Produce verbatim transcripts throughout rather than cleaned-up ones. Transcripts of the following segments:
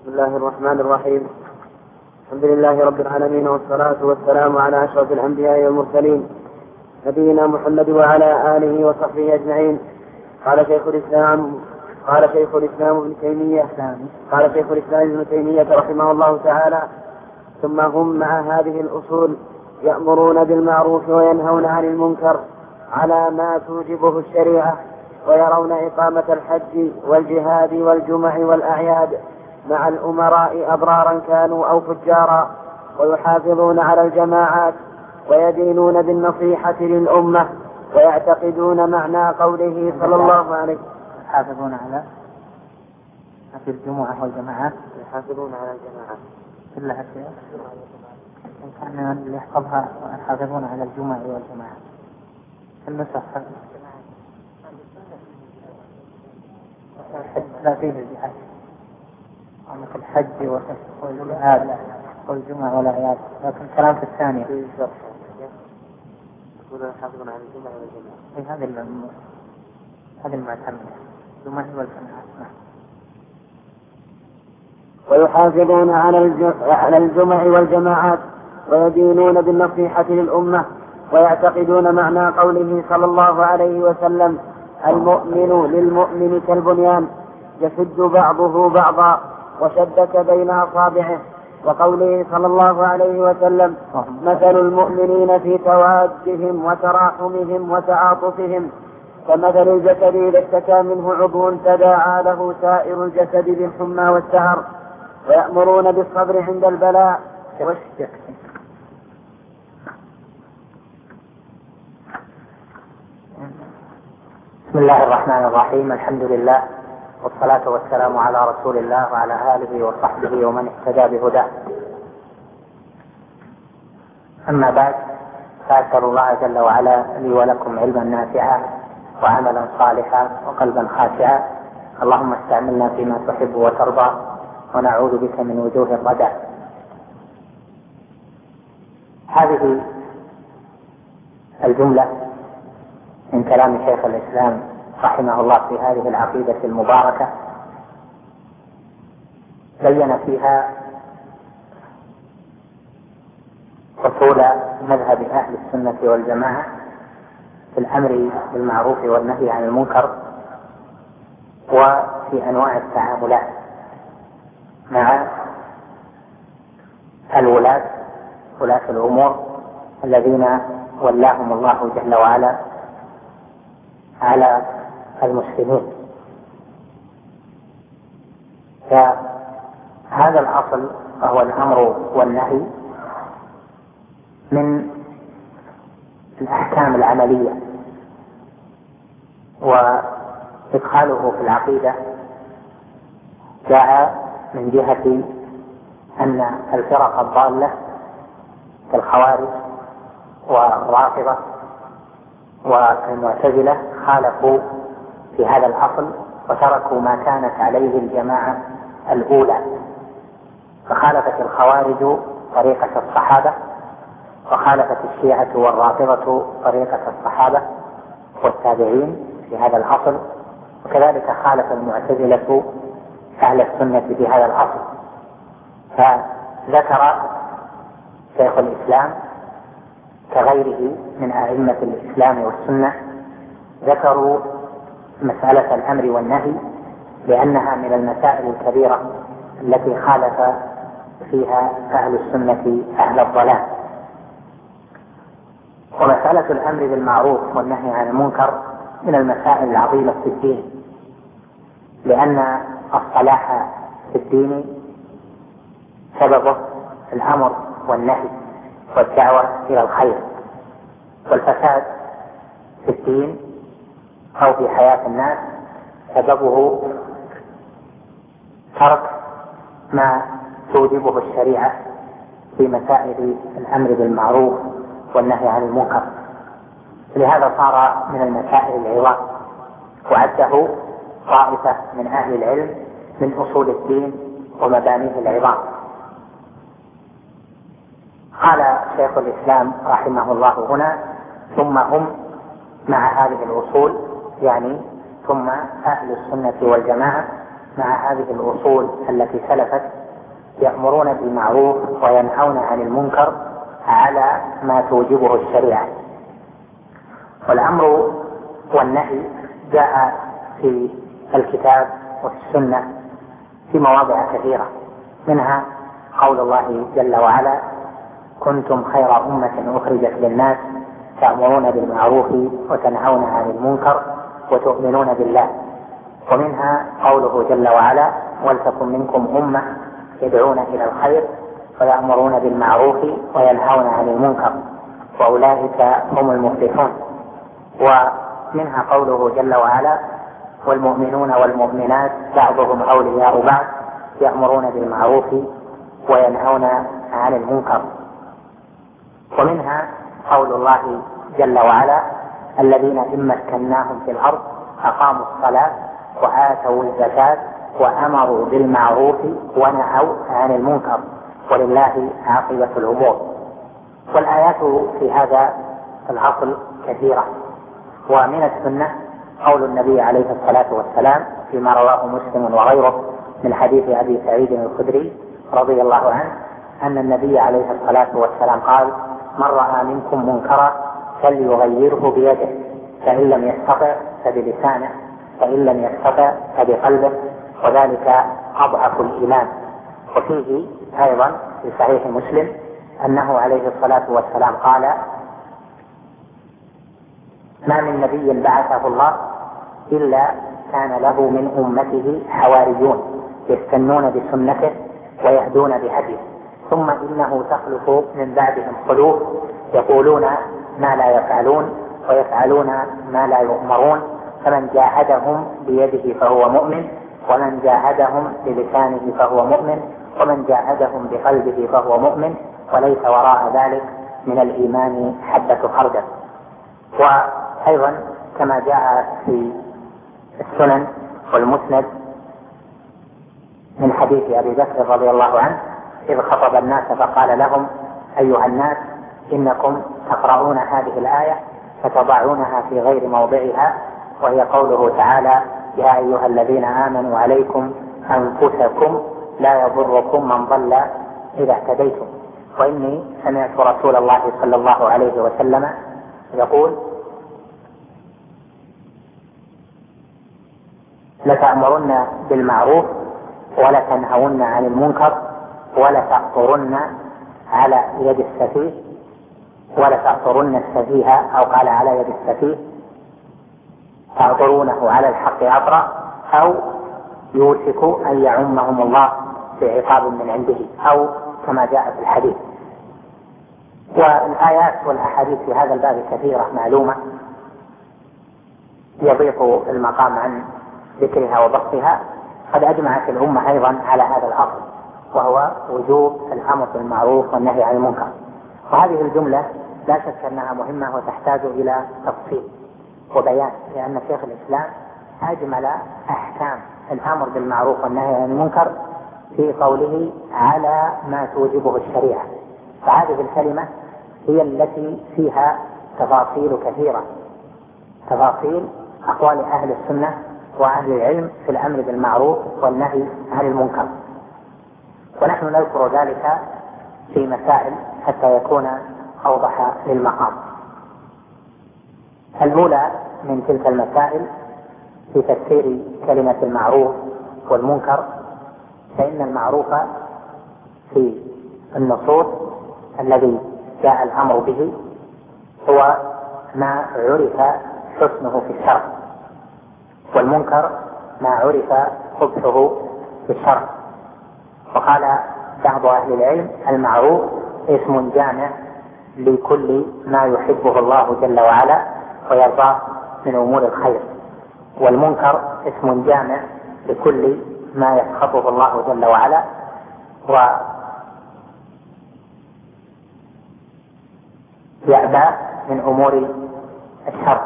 بسم الله الرحمن الرحيم. الحمد لله رب العالمين، والصلاة والسلام على أشرف الأنبياء والمرسلين نبينا محمد وعلى آله وصحبه أجمعين. قال شيخ الإسلام قال شيخ الإسلام ابن تيمية قال شيخ الإسلام ابن تيمية رحمه الله تعالى: ثم هم مع هذه الأصول يأمرون بالمعروف وينهون عن المنكر على ما توجبه الشريعة، ويرون إقامة الحج والجهاد والجمع والأعياد مع الأمراء أبرارا كانوا أو فجارا، ويحافظون على الجماعات ويدينون بالنصيحة للأمة، ويعتقدون معنى قوله صلى الله عليه وسلم: يحافظون على في الجمعة والجماعات يحافظون على الجماعات كلها شيء إن كان اللي يحفظها يحافظون على الجمع والجماعات النسخ لا فيه الجهاد مثل الحج والجهاد والجمع والأعياد، لكن كلام في الثانية يقولون يحافظون على الجمع والجماعات. هذه هذه المعتمدة الجمع والجماعات. ويحافظون على الجمع والجماعات ويدينون بالنصيحة للأمة، ويعتقدون معنى قوله صلى الله عليه وسلم: المؤمن للمؤمن كالبنيان يشد بعضه بعضا وشبك بين أصابعه، وقوله صلى الله عليه وسلم: مثل المؤمنين في توادهم وتراحمهم وتعاطفهم كمثل الجسد إذا اشتكى منه عضو تداعى له سائر الجسد بالحمى والسهر. ويأمرون بالصبر عند البلاء والشك. بسم الله الرحمن الرحيم. الحمد لله والصلاة والسلام على رسول الله وعلى آله وصحبه ومن اهتدى بهداه. أما بعد، فأسأل الله جل وعلا لي ولكم علما نافعا وعملا صالحا وقلبا خاشعا. اللهم استعملنا فيما تحب وترضى، ونعوذ بك من وجوه الردى. هذه الجملة من كلام شيخ الإسلام رحمه الله في هذه العقيدة المباركة بين فيها أصول مذهب أهل السنة والجماعة في الأمر بالمعروف والنهي عن المنكر، وفي أنواع التعاملات مع الولاة ولاة الأمور الذين ولاهم الله جل وعلا على المسلمين. فهذا الأصل وهو الأمر والنهي من الأحكام العملية، وإدخاله في العقيدة جاء من جهة أن الفرق الضالة كالخوارج والرافضة والمعتزلة خالفوا في هذا الأصل وتركوا ما كانت عليه الجماعة الأولى، فخالفت الخوارج طريقة الصحابة، وخالفت الشيعة والرافضة طريقة الصحابة والتابعين في هذا الأصل، وكذلك خالف المعتزلة أهل السنة في هذا الأصل. فذكر شيخ الإسلام كغيره من أئمة الإسلام والسنة ذكروا مسألة الأمر والنهي لأنها من المسائل الكبيرة التي خالف فيها أهل السنة أهل الضلال. ومسألة الأمر بالمعروف والنهي عن المنكر من المسائل العظيمة في الدين، لأن الصلاح في الدين سببه الأمر والنهي والدعوة إلى الخير، والفساد في الدين أو في حياة الناس سببه ترك ما توجبه الشريعة في مسائل الأمر بالمعروف والنهي عن المنكر. لهذا صار من المسائل العظام، وعده طائفة من أهل العلم من أصول الدين ومبانيه العظام. قال شيخ الإسلام رحمه الله هنا: ثم هم مع هذه الأصول، يعني ثم أهل السنة والجماعة مع هذه الأصول التي سلفت يأمرون بالمعروف وينهون عن المنكر على ما توجبه الشريعة. والأمر والنهي جاء في الكتاب وفي السنة في مواضع كثيرة، منها قول الله جل وعلا: كنتم خير أمة أخرجت للناس تأمرون بالمعروف وتنهون عن المنكر وتؤمنون بالله. ومنها قوله جل وعلا: ولتكن منكم أمة يدعون إلى الخير ويأمرون بالمعروف وينهون عن المنكر وأولئك هم المفلحون. ومنها قوله جل وعلا: والمؤمنون والمؤمنات بعضهم أولياء بعض يأمرون بالمعروف وينهون عن المنكر. ومنها قول الله جل وعلا: الذين إن مكناهم في الأرض أقاموا الصلاة وآتوا الزكاة وأمروا بالمعروف ونهوا عن المنكر ولله عاقبة الأمور. والآيات في هذا العصر كثيرة. ومن السنة قول النبي عليه الصلاة والسلام فيما رواه مسلم وغيره من حديث أبي سعيد الخدري رضي الله عنه أن النبي عليه الصلاة والسلام قال: من رأى منكم منكرا فليغيره بيده، فإن لم يستطع فبلسانه، فإن لم يستطع فبقلبه، وذلك أضعف الإيمان. وفيه أيضا في صحيح مسلم أنه عليه الصلاة والسلام قال: ما من نبي بعثه الله إلا كان له من أمته حواريون يستنون بسنته ويهدون بهديه، ثم إنه تخلف من بعدهم خلوف يقولون ما لا يفعلون ويفعلون ما لا يؤمرون، فمن جاهدهم بيده فهو مؤمن، ومن جاهدهم بلسانه فهو مؤمن، ومن جاهدهم بقلبه فهو مؤمن، وليس وراء ذلك من الإيمان حبة خردل. وأيضا كما جاء في السنن والمسند من حديث أبي بكر رضي الله عنه إذ خطب الناس فقال لهم: أيها الناس، إنكم تقرؤون هذه الآية فتضعونها في غير موضعها، وهي قوله تعالى: يا أيها الذين آمنوا عليكم أنفسكم لا يضركم من ضل إذا اهتديتم. وإني سمعت رسول الله صلى الله عليه وسلم يقول: لتأمرن بالمعروف ولتنهون عن المنكر ولتأطرن على يد السفيه ولتأطرن السفيه، أو قال على يد السفيه، تأطرونه على الحق أطرا، أو يوشك أن يعمهم الله بعقاب من عنده، أو كما جاء في الحديث. والآيات والأحاديث في هذا الباب كثيرة معلومة، يضيق المقام عن ذكرها وبسطها. قد أجمعت الأمة أيضا على هذا الأصل، وهو وجوب الأمر بالمعروف والنهي عن المنكر. وهذه الجملة لا شك أنها مهمة وتحتاج إلى تفصيل وبيان، لأن شيخ الإسلام أجمل أحكام الأمر بالمعروف والنهي عن المنكر في قوله على ما توجبه الشريعة. فهذه الكلمة هي التي فيها تفاصيل كثيرة، تفاصيل أقوال أهل السنة وأهل العلم في الأمر بالمعروف والنهي عن المنكر، ونحن نذكر ذلك في مسائل حتى يكون أوضح للمقام. الأولى من تلك المسائل في تفسير كلمة المعروف والمنكر، فإن المعروف في النصوص الذي جاء الأمر به هو ما عرف حسنه في الشرع، والمنكر ما عرف قبحه في الشرع. وقال بعض أهل العلم: المعروف اسم جامع لكل ما يحبه الله جل وعلا ويرضاه من أمور الخير، والمنكر اسم جامع لكل ما يسخطه الله جل وعلا ويأبى من أمور الشر.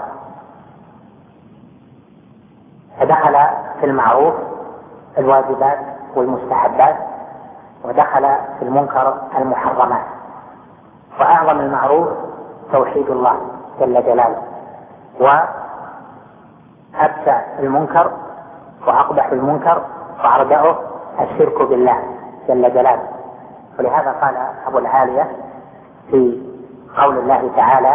فدخل في المعروف الواجبات والمستحبات، ودخل في المنكر المحرمات. وأعظم المعروف توحيد الله جل جلاله، وأبشع المنكر وأقبح المنكر وأردأه الشرك بالله جل جلاله. ولهذا قال أبو العالية في قول الله تعالى: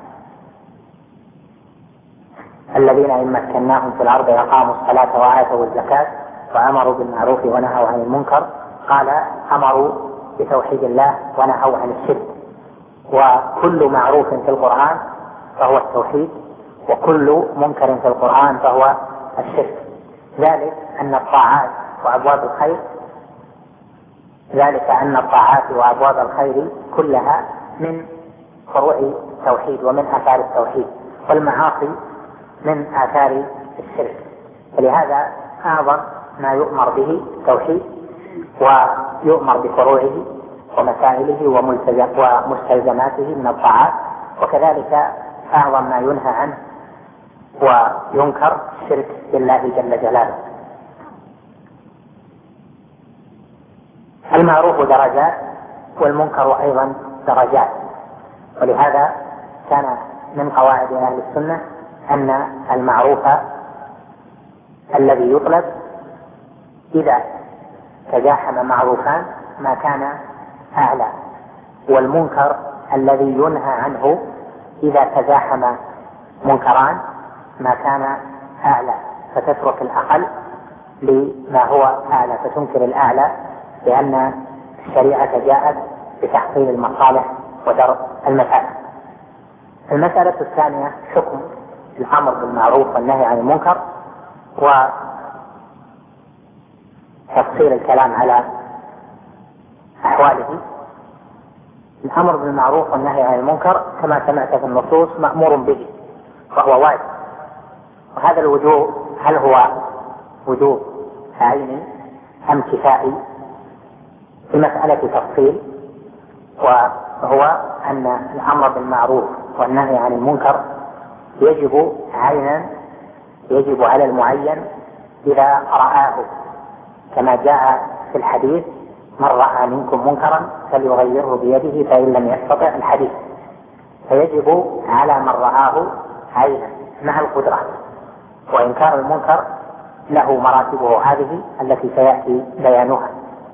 الذين إن مكناهم في الأرض أقاموا الصلاة وآتوا الزكاة وأمروا بالمعروف ونهوا عن المنكر، قال: أمروا بتوحيد الله ونهوا عن الشرك. وكل معروف في القرآن فهو التوحيد، وكل منكر في القرآن فهو الشرك. ذلك أن الطاعات وأبواب الخير ذلك أن الطاعات وأبواب الخير كلها من فروع التوحيد ومن آثار التوحيد، والمعاصي من آثار الشرك. فلهذا أعظم ما يؤمر به التوحيد، ويؤمر بفروعه ومسائله ومستلزماته من الطاعات، وكذلك أعظم ما ينهى عنه وينكر الشرك بالله جل جلاله. المعروف درجات والمنكر أيضا درجات، ولهذا كان من قواعد أهل السنة أن المعروف الذي يطلب إذا تزاحم معروفان ما كان أعلى، والمنكر الذي ينهى عنه إذا تزاحم منكران ما كان أعلى، فتترك الأقل لما هو أعلى، فتنكر الأعلى، لأن الشريعة جاءت بتحصيل المصالح ودرء المفاسد. المسألة الثانية حكم الأمر بالمعروف والنهي عن المنكر، وتفصيل الكلام على أحواله. الأمر بالمعروف والنهي عن المنكر كما سمعت في النصوص مأمور به وهو واجب، وهذا الوجوب هل هو وجوب عيني أم كفائي؟ في مسألة تفصيل، وهو أن الأمر بالمعروف والنهي عن المنكر يجب عينا، يجب على المعين إذا رآه، كما جاء في الحديث: من رأى منكم منكرا فليغيره بيده فإن لم يستطع الحديث. فيجب على من رآه عينا مع القدرة، وإنكار المنكر له مراتبه هذه التي سيأتي بيانها.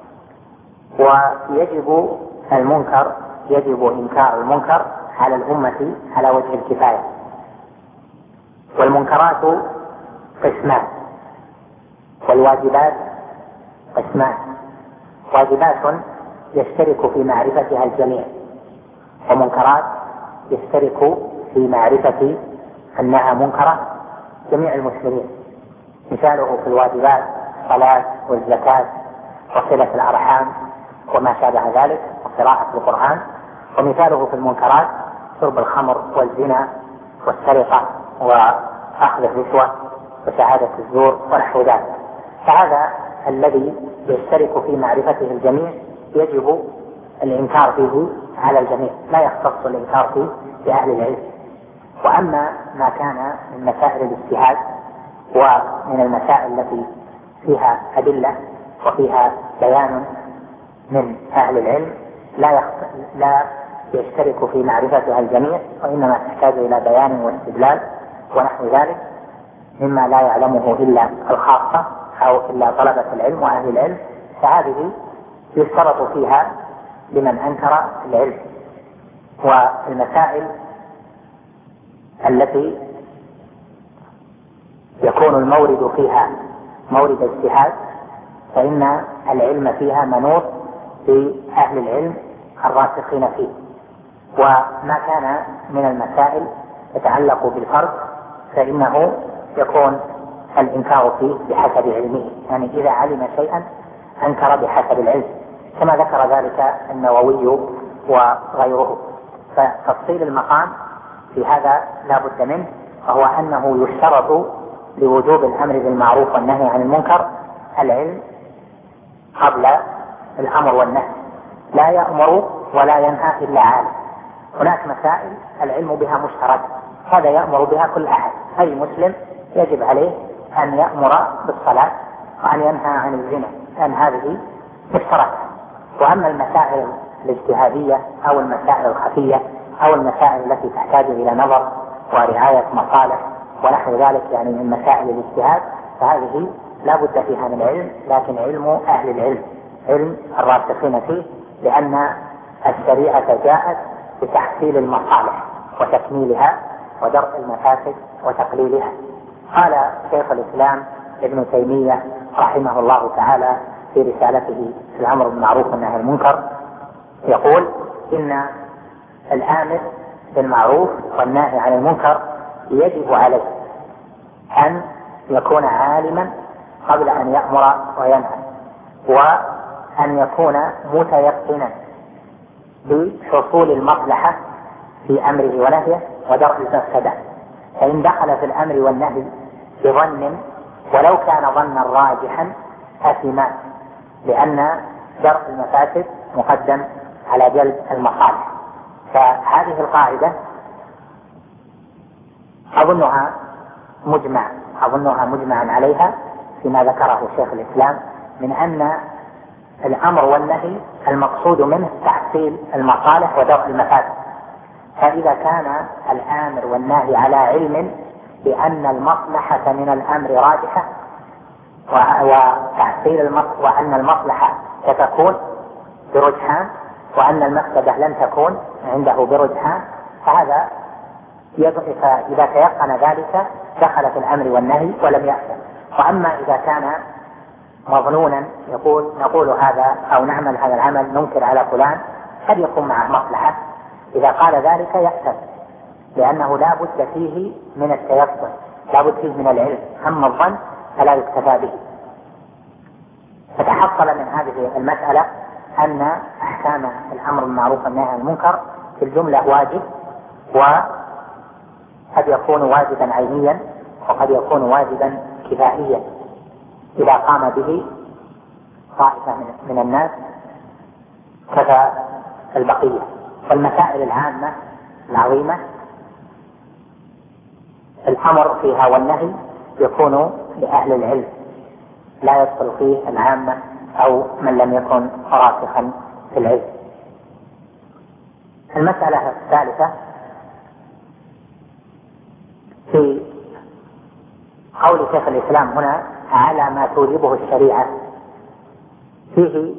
ويجب المنكر يجب إنكار المنكر على الأمة على وجه الكفاية. والمنكرات قسمان، والواجبات قسمان: واجبات يشترك في معرفتها الجميع، ومنكرات يشترك في معرفة أنها منكرة جميع المسلمين. مثاله في الواجبات الصلاة والزكاة وصلة الأرحام وما شابه ذلك وقراءة القرآن. ومثاله في المنكرات شرب الخمر والزنا والسرقة وأخذ الرشوة وشهادة الزور ونحو ذلك. فهذا الذي يشترك في معرفته الجميع يجب الإنكار فيه على الجميع، لا يختص الإنكار فيه بأهل العلم. وأما ما كان من مسائل الاجتهاد ومن المسائل التي فيها أدلة وفيها بيان من أهل العلم لا لا يشترك في معرفتها الجميع، وإنما تحتاج إلى بيان واستدلال ونحو ذلك مما لا يعلمه إلا الخاصة أو إلا طلبة العلم وأهل العلم، فهذه يشترط فيها لمن أنكر العلم. والمسائل التي يكون المورد فيها مورد اجتهاد فإن العلم فيها منوط بأهل العلم الراسخين فيه. وما كان من المسائل يتعلق بالفرد فإنه يكون الإنكار فيه بحسب علمه، يعني إذا علم شيئا أنكر بحسب العلم، كما ذكر ذلك النووي وغيره. فتفصيل المقام في هذا لا بد منه، وهو أنه يشترط لوجوب الأمر بالمعروف والنهي عن المنكر العلم قبل الأمر والنهي. لا يأمر ولا ينهى إلا عالم. هناك مسائل العلم بها مشترك، هذا يأمر بها كل أحد، أي مسلم يجب عليه أن يأمر بالصلاة وأن ينهى عن الزنا، لأن هذه مشتركة. وأما المسائل الاجتهادية أو المسائل الخفية أو المسائل التي تحتاج إلى نظر ورعاية مصالح ونحو ذلك، يعني من مسائل الاجتهاد، فهذه لا بد فيها من علم، لكن علم أهل العلم، علم الراسخين فيه، لأن الشريعة جاءت بتحصيل المصالح وتكميلها ودرء المفاسد وتقليلها. قال شيخ الإسلام ابن تيمية رحمه الله تعالى في رسالته في الأمر بالمعروف والنهي عن المنكر، يقول إن الآمر بالمعروف والنهي عن المنكر يجب عليه أن يكون عالما قبل أن يأمر وينهى، وأن يكون متيقنا بحصول المصلحة في أمره ونهيه ودرء المفسدة. فإن دخل في الأمر والنهي بظن ولو كان ظنا راجحا أثما، لأن درء المفاسد مقدم على جلب المصالح. فهذه القاعدة أظنها مجمع أظنها مجمعا عليها فيما ذكره شيخ الإسلام، من أن الأمر والنهي المقصود منه تحصيل المصالح ودرء المفاسد. فإذا كان الآمر والنهي على علم بأن المصلحة من الأمر راجحة وتحصيل المصلحة، وأن المصلحة ستكون برجحان وأن المفسدة لن تكون عنده برجحان، فهذا إذا تيقن ذلك دخل في الأمر والنهي ولم يأثم. وأما إذا كان مظنونا يقول نقول هذا أو نعمل هذا العمل ننكر على فلان قد يكون معه مصلحة، إذا قال ذلك يأثم، لأنه لا بد فيه من التيقن، لا بد فيه من العلم. أما الظن فلا يكتفى به. فتحصل من هذه المسألة أن أحكام الأمر بالمعروف والنهي عن المنكر في الجملة واجب، وقد يكون واجبا عينيا وقد يكون واجبا كفائيا إذا قام به طائفة من الناس كفى البقية. والمسائل العامة العظيمة الأمر فيها والنهي يكون لأهل العلم، لا يدخل فيه العامة أو من لم يكن راسخا في العلم. المسألة الثالثة في قول شيخ الإسلام هنا على ما توجبه الشريعة، فيه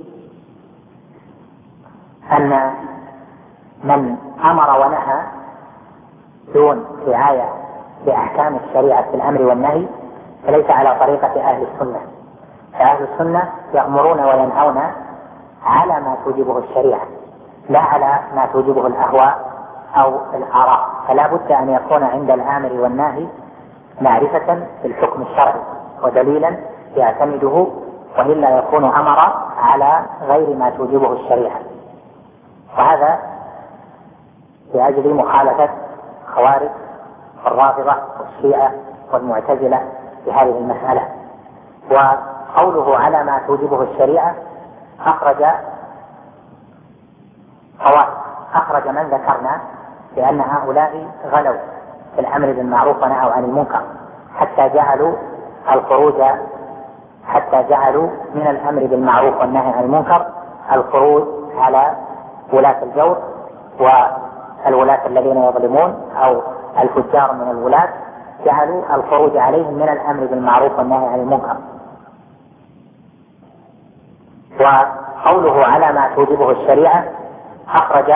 أن من أمر ونهى دون رعاية بأحكام الشريعة في الأمر والنهي فليس على طريقة أهل السنة. فأهل السنة يأمرون وينهون على ما توجبه الشريعة لا على ما توجبه الأهواء أو الآراء. فلا بد أن يكون عند الآمر والناهي معرفة بالحكم الشرعي ودليلا يعتمده، وإلا يكون أمر على غير ما توجبه الشريعة. وهذا لأجل مخالفة خوارج والرافضة والشيعة والمعتزلة في هذه المسألة. وقوله على ما توجبه الشريعة أخرج أخرج من ذكرنا بأن هؤلاء غلوا في الأمر بالمعروف ونهوا عن المنكر حتى جعلوا الخروج حتى جعلوا من الأمر بالمعروف والنهي عن المنكر الخروج على ولاة الجور والولاة الذين يظلمون أو الفجار من الولاة، جعلوا الخروج عليهم من الأمر بالمعروف والنهي عن المنكر. وقوله على ما توجبه الشريعة أخرج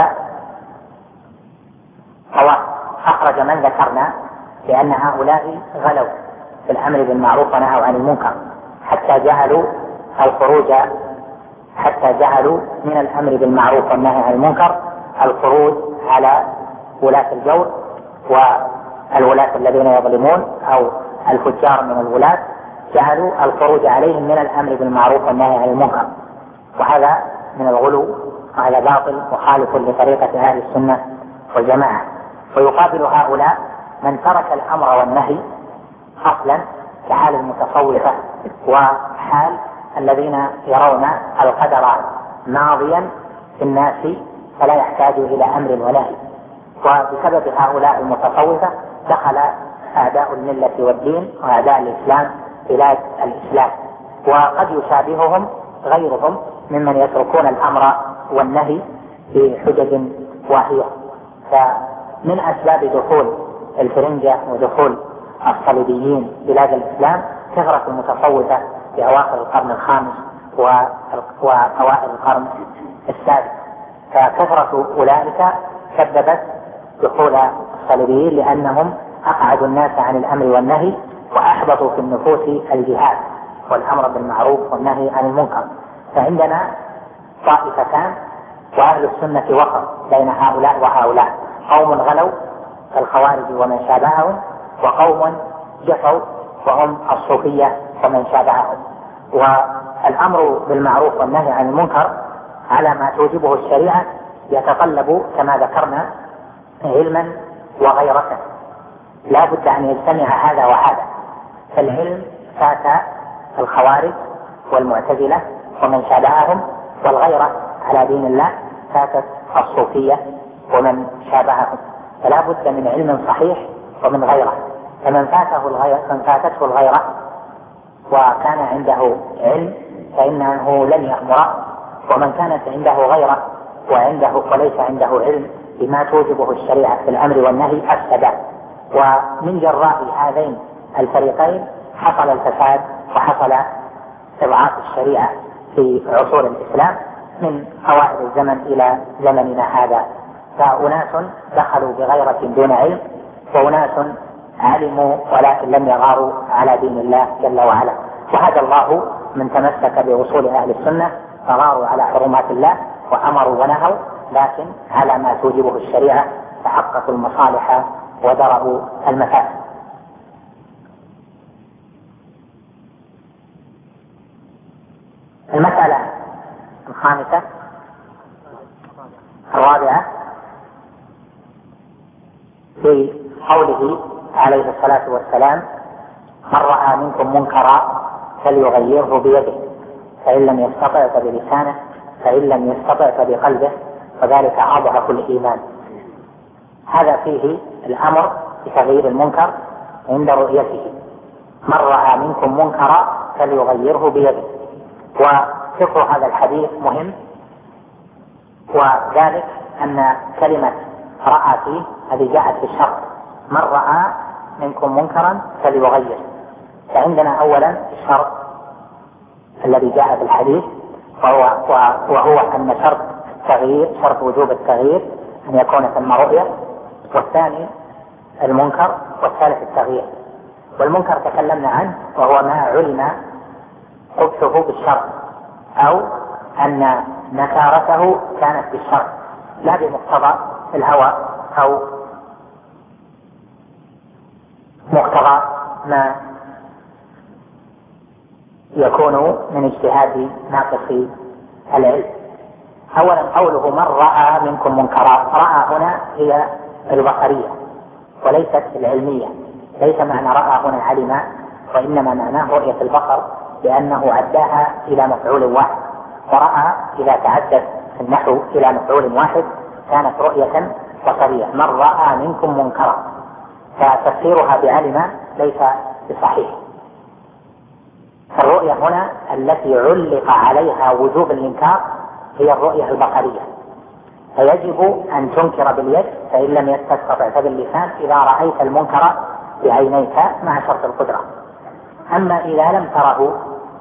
أخرج من ذكرنا بأن هؤلاء غلوا في الأمر بالمعروف ونهوا عن المنكر حتى جعلوا الخروج حتى جعلوا من الأمر بالمعروف والنهي عن المنكر الخروج على ولاة الجور والولاة الذين يظلمون أو الفجار من الولاة، جعلوا الخروج عليهم من الأمر بالمعروف والنهي عن المنكر. وهذا من الغلو، وهذا باطل مخالف لطريقة أهل السنة والجماعة. ويقابل هؤلاء من ترك الأمر والنهي أصلا كحال المتصوفة وحال الذين يرون القدر ماضيا في الناس فلا يحتاج إلى أمر ونهي. وبسبب هؤلاء المتصوفة دخل أعداء الملة والدين وأعداء الإسلام بلاد الإسلام، وقد يشابههم غيرهم ممن يتركون الأمر والنهي بحجج واهية. فمن أسباب دخول الفرنجة ودخول الصليبيين بلاد الإسلام كثرة المتصوفة في أواخر القرن الخامس وأوائل القرن السادس، فكثرة أولئك سببت دخول الصليبيين لأنهم أقعدوا الناس عن الأمر والنهي وأحبطوا في النفوس الجهاد والأمر بالمعروف والنهي عن المنكر. فعندنا طائفتان وأهل السنة وسط بين هؤلاء وهؤلاء، قوم غلوا كالخوارج ومن شابههم، وقوم جفوا وهم الصوفية ومن شابههم. والأمر بالمعروف والنهي عن المنكر على ما توجبه الشريعة يتطلب كما ذكرنا علما وغيرة، لا بد أن يجتمع هذا وهذا. فالعلم فات الخوارج والمعتزلة ومن شابههم، والغيرة على دين الله فاتت الصوفية ومن شابههم، فلا بد من علم صحيح ومن غيرة. فمن فاته الغيرة من فاتته الغيرة وكان عنده علم فإنه لن يأمر، ومن كانت عنده غيرة وعنده وليس عنده علم بما توجبه الشريعة في الأمر والنهي أفسد. ومن جراء هذين الفريقين حصل الفساد وحصل إضعاف الشريعة في عصور الإسلام من أوائل الزمن إلى زمننا هذا. فأناس دخلوا بغيرة دون علم، وأناس علموا ولكن لم يغاروا على دين الله جل وعلا. وهذا الله من تمسك بأصول أهل السنة فغاروا على حرمات الله وأمروا ونهوا، لكن على ما توجبه الشريعة تحققوا المصالح ودرأوا المفاسد. المسألة الخامسة الرابعة في قوله عليه الصلاة والسلام: من رأى منكم منكرا فليغيره بيده، فإن لم يستطع فبلسانه، فإن لم يستطع فبقلبه، وذلك أضعف الإيمان. هذا فيه الأمر بتغيير المنكر عند رؤيته. من رأى منكم منكرا فليغيره بيده. وفقه هذا الحديث مهم، وذلك أن كلمة رأى فيه هذه جاءت في الشرط: من رأى منكم منكرا فليغير. فعندنا أولا الشرط الذي جاء في الحديث وهو, وهو أن شرط التغيير شرط وجوب التغيير أن يكون ثم رؤية، والثاني المنكر، والثالث التغيير. والمنكر تكلمنا عنه وهو ما علم قبحه بالشرط، أو أن نكارته كانت بالشرط لا بمقتضى الهوى أو مقتضى ما يكون من اجتهاد ناقص العلم. أولا قوله من رأى منكم منكرا، رأى هنا هي البصرية وليست العلمية. ليس معنى رأى هنا علم، وإنما معناه رؤية البصر، لأنه عداها إلى مفعول واحد، ورأى إذا تعدت النحو إلى مفعول واحد كانت رؤية بصرية. من رأى منكم منكرا، فتفسيرها بعلم ليس بصحيح. الرؤية هنا التي علق عليها وجوب الإنكار هي الرؤية البصرية، فيجب أن تنكر باليد، فإن لم تستطع فباللسان إذا رأيت المنكر بعينيك مع شرط القدرة. أما إذا لم تره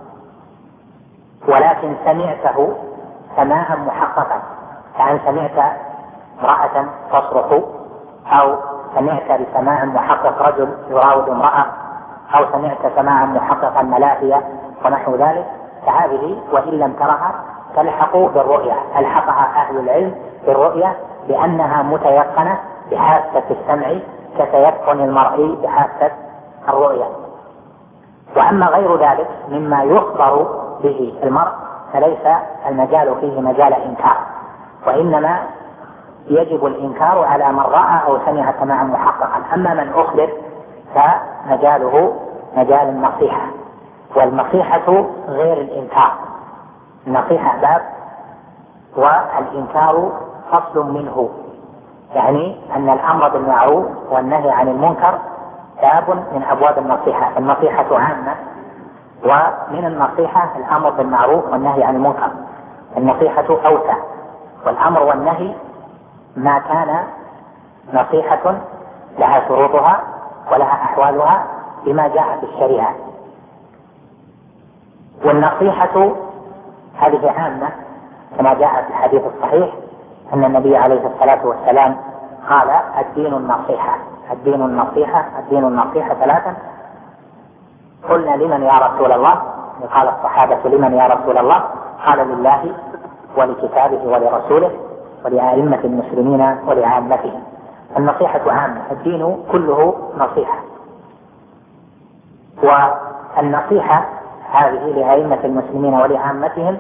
ولكن سمعته سماعا محققا، كأن سمعت امرأة تصرخ، أو سمعت بسماع محقق رجل يراود امرأة، أو سمعت سماعا محققا ملاهية ونحو ذلك، فهذه وإن لم ترها تلحق بالرؤية. ألحقها أهل العلم بالرؤية لأنها متيقنة بحاسة السمع كتيقن المرئي بحاسة الرؤية. وأما غير ذلك مما يخبر به المرء فليس المجال فيه مجال إنكار، وإنما يجب الإنكار على من رأى أو سمع سماعا محققا. أما من أخبر فمجاله مجال النصيحة، والنصيحة غير الإنكار. النصيحة باب والإنكار فصل منه، يعني أن الأمر بالمعروف والنهي عن المنكر باب من أبواب النصيحة. النصيحة عامة، ومن النصيحة الأمر بالمعروف والنهي عن المنكر. النصيحة أوسع، والأمر والنهي ما كان نصيحة لها شروطها ولها أحوالها بما جاء في الشريعة. والنصيحة هذه عامة كما جاء في الحديث الصحيح أن النبي عليه الصلاة والسلام قال الدين النصيحة الدين النصيحة الدين النصيحة ثلاثا. قلنا لمن يا رسول الله؟ قال الصحابة لمن يا رسول الله؟ قال لله ولكتابه ولرسوله ولأئمة المسلمين ولعامتهم. النصيحة عامة، الدين كله نصيحة. والنصيحة هذه لأئمة المسلمين ولعامتهم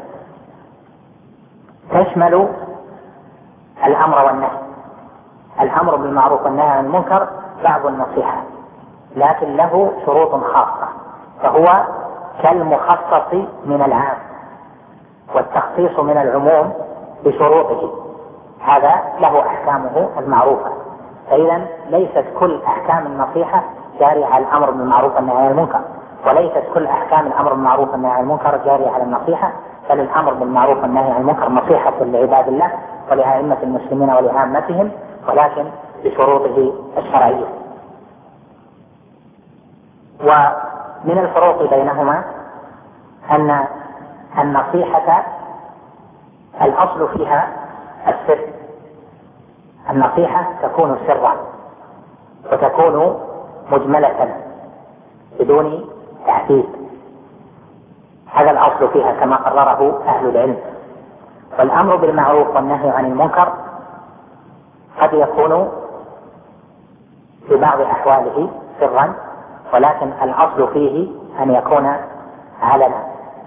تشمل الأمر والنهي. الأمر بالمعروف والنهي عن المنكر بعض النصيحة، لكن له شروط خاصة، فهو كالمخصص من العام والتخصيص من العموم بشروطه، هذا له أحكامه المعروفة. فإذا ليست كل أحكام النصيحة جارية على الأمر بالمعروف والنهي عن المنكر، وليست كل أحكام الأمر بالمعروف والنهي عن المنكر جارية على النصيحة، بل الأمر بالمعروف والنهي عن المنكر نصيحة لعباد الله ولأئمة المسلمين ولعامتهم، ولكن بشروطه الشرعية. ومن الفروق بينهما أن النصيحة الأصل فيها السر، النصيحة تكون سرا وتكون مجملة بدون تحديد، هذا الأصل فيها كما قرره أهل العلم. والأمر بالمعروف والنهي عن المنكر قد يكون في بعض أحواله سرا، ولكن الأصل فيه أن يكون علنا.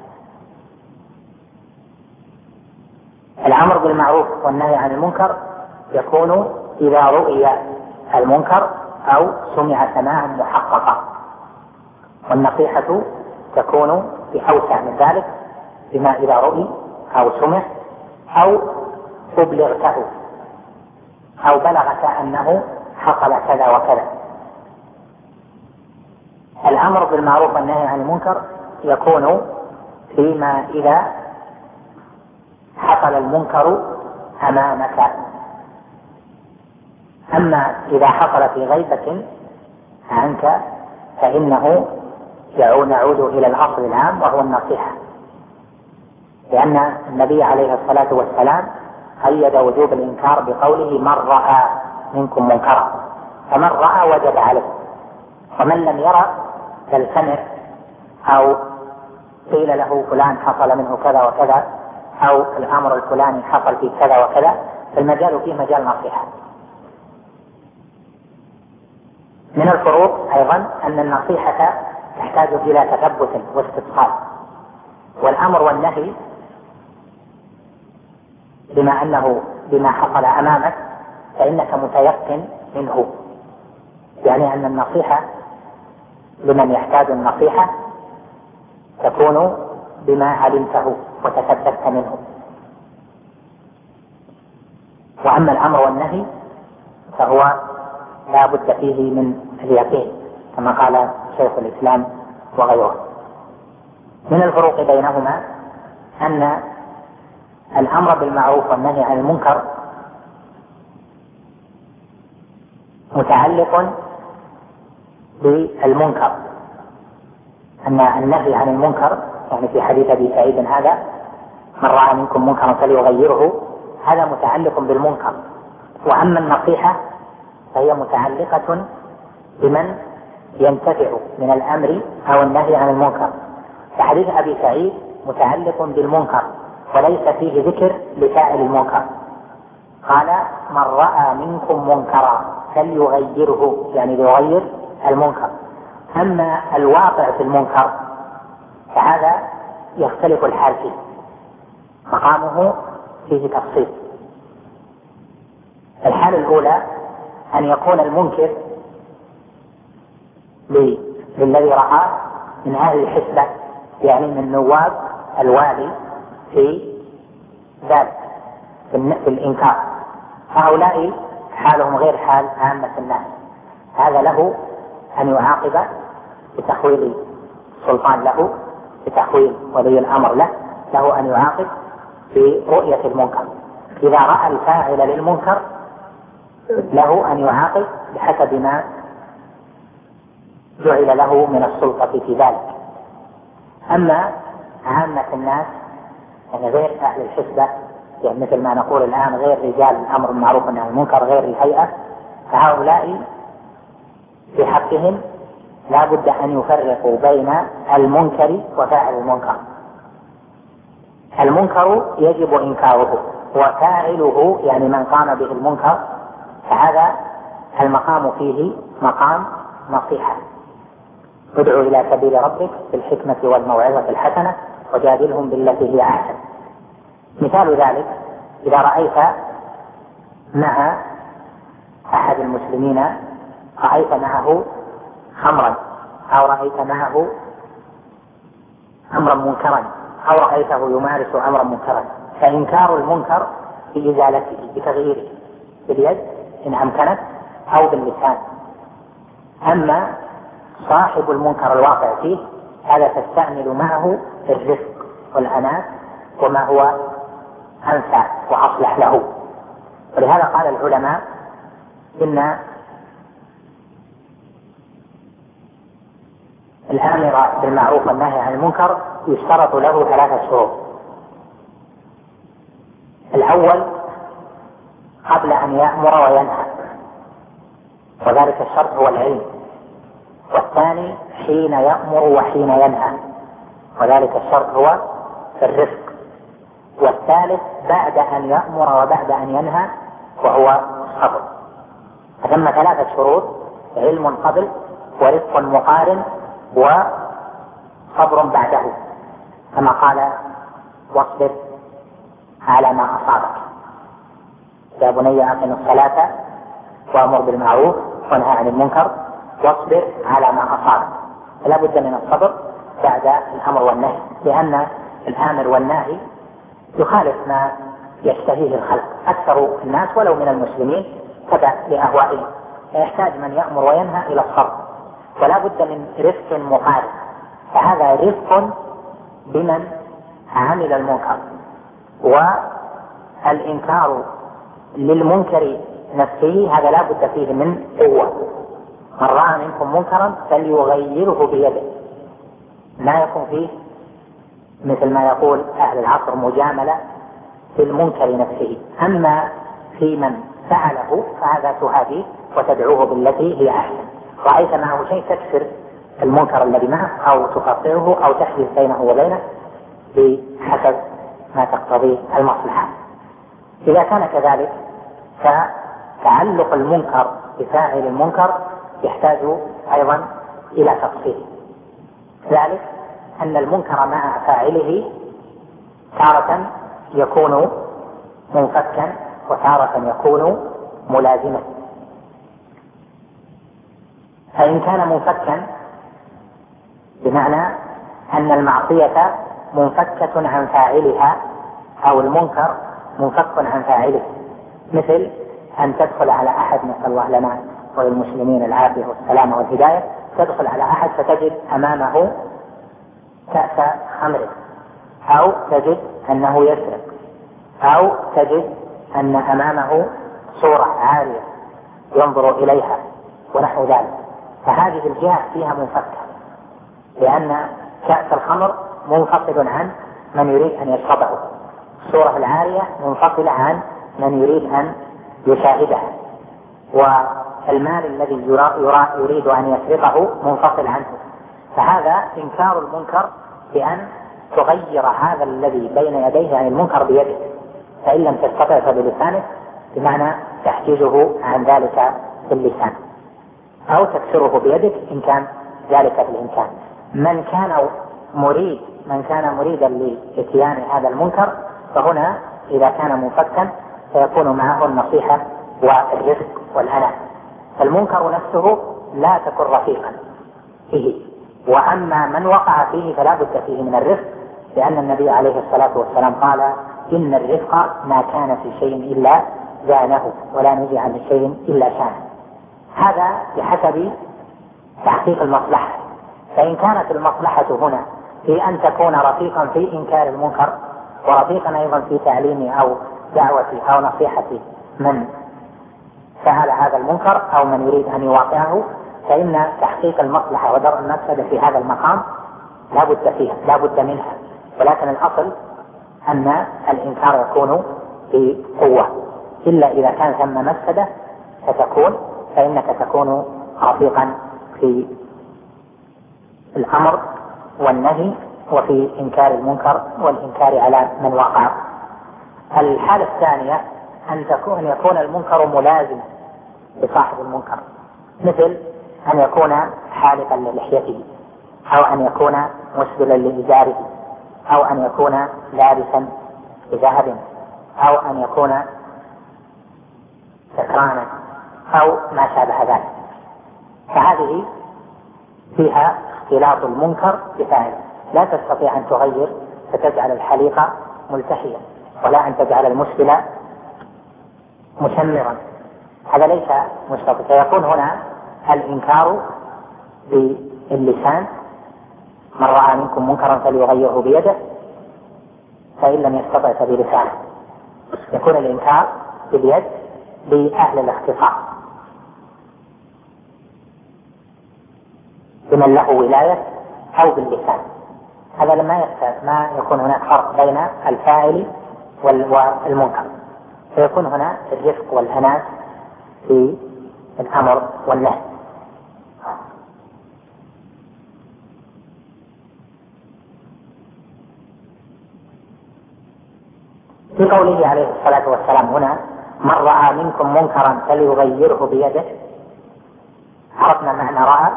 الأمر بالمعروف والنهي عن المنكر يكون إذا رؤي المنكر أو سمع سماعا محققا، والنصيحة تكون بأوسع من ذلك، بما إذا رؤي أو سمع أو أبلغته أو بلغت أنه حصل كذا وكذا. الأمر بالمعروف والنهي عن المنكر يكون فيما إذا حصل المنكر أمامك، أما إذا حصل في غيبة عنك فإنه نعود إلى الأصل العام وهو النصيحة، لأن النبي عليه الصلاة والسلام قيد وجوب الإنكار بقوله من رأى منكم منكرا، فمن رأى وجب عليه، ومن لم يرى بل سمع أو قيل له فلان حصل منه كذا وكذا أو الأمر الفلاني حصل في كذا وكذا، فالمجال فيه مجال نصيحة. من الفروق أيضا أن النصيحة تحتاج إلى تثبت واستبصار، والأمر والنهي بما أنه بما حصل أمامك فإنك متيقن منه، يعني أن النصيحة لمن يحتاج النصيحة تكون بما علمته وتثبت منه. وأما الأمر والنهي فهو لا بد فيه من اليقين كما قال شيخ الإسلام وغيره. من الفروق بينهما أن الأمر بالمعروف والنهي عن المنكر متعلق بالمنكر، أن النهي عن المنكر يعني في حديث أبي سعيد هذا من رأى منكم منكرا فليغيره، هذا متعلق بالمنكر. وأما النصيحة فهي متعلقة بمن ينتفع من الأمر أو النهي عن المنكر. فحديث أبي سعيد متعلق بالمنكر وليس فيه ذكر لفاعل المنكر، قال من رأى منكم منكرا فليغيره، يعني ليغير المنكر. أما الواقع في المنكر فهذا يختلف الحال فيه، مقامه فيه تفصيل. الحالة الأولى أن يكون المنكر للذي رأى من أهل الحسبة، يعني من نواب الوالي في ذلك في الإنكار، هؤلاء حالهم غير حال عامة الناس، هذا له أن يعاقب بتحويل السلطان له، بتحويل ولي الأمر له، له أن يعاقب برؤية المنكر. إذا رأى الفاعل للمنكر له أن يعاقب بحسب ما جعل له من السلطة في ذلك. أما عامة الناس، يعني غير أهل الحسبة، يعني مثل ما نقول الآن غير رجال الأمر بالمعروف والنهي عن المنكر، غير الهيئة، فهؤلاء في حقهم لا بد أن يفرقوا بين المنكر وفاعل المنكر. المنكر يجب إنكاره، وفاعله يعني من قام به المنكر فهذا المقام فيه مقام نصيحة. ادعو إلى سبيل ربك بالحكمة والموعظة الحسنة وجادلهم بالتي هي أحسن. مثال ذلك إذا رأيت مع أحد المسلمين رأيت معه خمرا أو رأيت معه أمرا منكرا أو رأيته يمارس أمرا منكرا، فإنكار المنكر بإزالته بتغييره باليد إن أمكنت أو باللسان. أما صاحب المنكر الواقع فيه هذا تستعمل معه الرفق والعناء وما هو أنفع وأصلح له. ولهذا قال العلماء إن الآمر بالمعروف والنهي عن المنكر يشترط له ثلاثة شروط. الأول قبل أن يأمر وينهى، وذلك الشرط هو العلم. والثاني حين يأمر وحين ينهى، وذلك الشرط هو الرفق. والثالث بعد أن يأمر وبعد أن ينهى وهو الصبر. فثم ثلاثة شروط: علم قبل، ورفق مقارن، وصبر بعده، كما قال واصبر على ما أصابك. يا بني أقم الصلاة وأمر بالمعروف وانهى عن المنكر واصبر على ما أصابك. فلا بد من الصبر بعد الأمر والنهي، لأن الآمر والنهي يخالف ما يشتهيه الخلق. أكثر الناس ولو من المسلمين تبع لأهوائهم، فيحتاج من يأمر وينهى إلى الصبر، ولا بد من رفق مقارن. فهذا رفق بمن عمل المنكر، والإنكار للمنكر نفسه هذا لا بد فيه من قوة. من رأى منكم منكرا فليغيره بيده، لا يكون فيه مثل ما يقول أهل العصر مجاملة في المنكر نفسه. أما في من فعله فهذا تهاديه وتدعوه بالتي هي أحسن. رأيت معه شيء تكسر المنكر الذي معه أو تقاطعه أو تحدث بينه وبينه بحسب ما تقتضيه المصلحة. إذا كان كذلك فتعلق المنكر بفاعل المنكر يحتاج أيضا إلى تفصيل. ذلك أن المنكر مع فاعله تارة يكون منفكا وتارة يكون ملازما. فإن كان منفكا بمعنى أن المعصية منفكة عن فاعلها أو المنكر منفك عن فاعله، مثل أن تدخل على أحد، نسأل الله لنا وللمسلمين العافية والسلامة والهداية، تدخل على أحد فتجد أمامه كأس خمر، أو تجد أنه يسرق، أو تجد أن أمامه صورة عارية ينظر إليها ونحو ذلك. فهذه الجهة فيها منفكة، لأن كأس الخمر منفصل عن من يريد أن يشربه، الصورة العارية منفصلة عن من يريد أن يشاهدها، والمال الذي يرا يرا يريد أن يسرقه منفصل عنه. فهذا إنكار المنكر بأن تغير هذا الذي بين يديه عن المنكر بيده، فإن لم تستطع فبلسانك، بمعنى تحجزه عن ذلك باللسان، أو تكسره بيدك إن كان ذلك في الإمكان. من كان مريد من كان مريدا لإتيان هذا المنكر فهنا إذا كان منفكا سيكون معه النصيحة والرفق والعناء. فالمنكر نفسه لا تكن رفيقا فيه، وأما من وقع فيه فلا بد فيه من الرفق، لأن النبي عليه الصلاة والسلام قال: إن الرفق ما كان في شيء إلا زانه، ولا نزع من شيء إلا شانه. هذا بحسب تحقيق المصلحة. فإن كانت المصلحة هنا في أن تكون رفيقا في إنكار المنكر، ورفيقا أيضا في تعليم أو دعوة أو نصيحة من فعل هذا المنكر أو من يريد أن يواقعه، فإن تحقيق المصلحة ودرء المفسدة في هذا المقام لا بد فيها، لا بد منها. ولكن الأصل أن الإنكار يكون بقوة، إلا إذا كان ثم مفسدة فتكون فإنك تكون رفيقا في الأمر والنهي وفي إنكار المنكر والإنكار على من وقع. الحالة الثانية أن تكون يكون المنكر ملازم لصاحب المنكر، مثل أن يكون حالقا للحيته، أو أن يكون مسبلا لإزاره، أو أن يكون لابسا بذهب، أو أن يكون سكرانا، أو ما شابه ذلك. فهذه فيها اختلاط المنكر بفاعل، لا تستطيع أن تغير فتجعل الحليقة ملتحيا، ولا أن تجعل المسبل مشمرا، هذا ليس مستطيع. فيكون هنا الإنكار باللسان، من رأى منكم منكرا فليغيره بيده، فإن لم يستطع فبلسانه. يكون الإنكار باليد لأهل الاختصاص، بمن له ولاية، أو باللسان. هذا لما يحتاج ما يكون هناك فرق بين الفاعل والمنكر، فيكون هنا الرفق والأناة في الأمر والنهي. في قوله عليه الصلاة والسلام هنا من رأى منكم منكرا فليغيره بيده، عرفنا معنى رأى،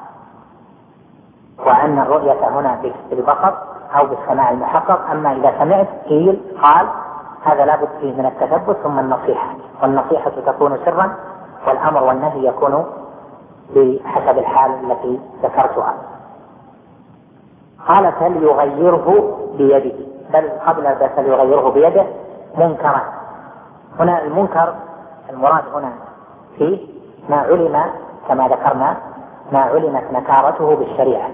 وأن الرؤية هنا بالبصر أو بالسماع المحقق. أما إذا سمعت قيل قال هذا لا بد فيه من التثبت ثم النصيحة، والنصيحة تكون سرا، والأمر والنهي يكون بحسب الحال التي ذكرتها. قال فليغيره بيده، بل قبل فليغيره بيده منكرا. هنا المنكر المراد هنا فيه ما علم كما ذكرنا ما علمت نكارته بالشريعة،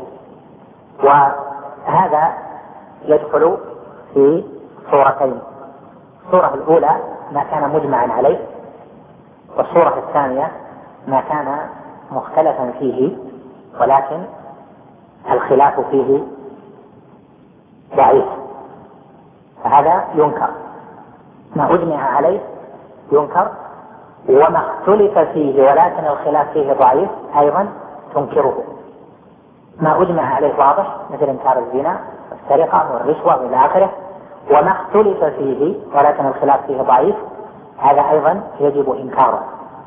وهذا يدخل في صورتين: الصورة الأولى ما كان مجمعا عليه، والصورة الثانية ما كان مختلفا فيه ولكن الخلاف فيه ضعيف، فهذا ينكر. ما أجمع عليه ينكر، وما اختلف فيه ولكن الخلاف فيه ضعيف أيضا تنكره. ما أجمع عليه واضح مثل إنكار الزنا والسرقة والرشوة إلى آخره، وما اختلف فيه ولكن الخلاف فيه ضعيف هذا أيضا يجب إنكاره.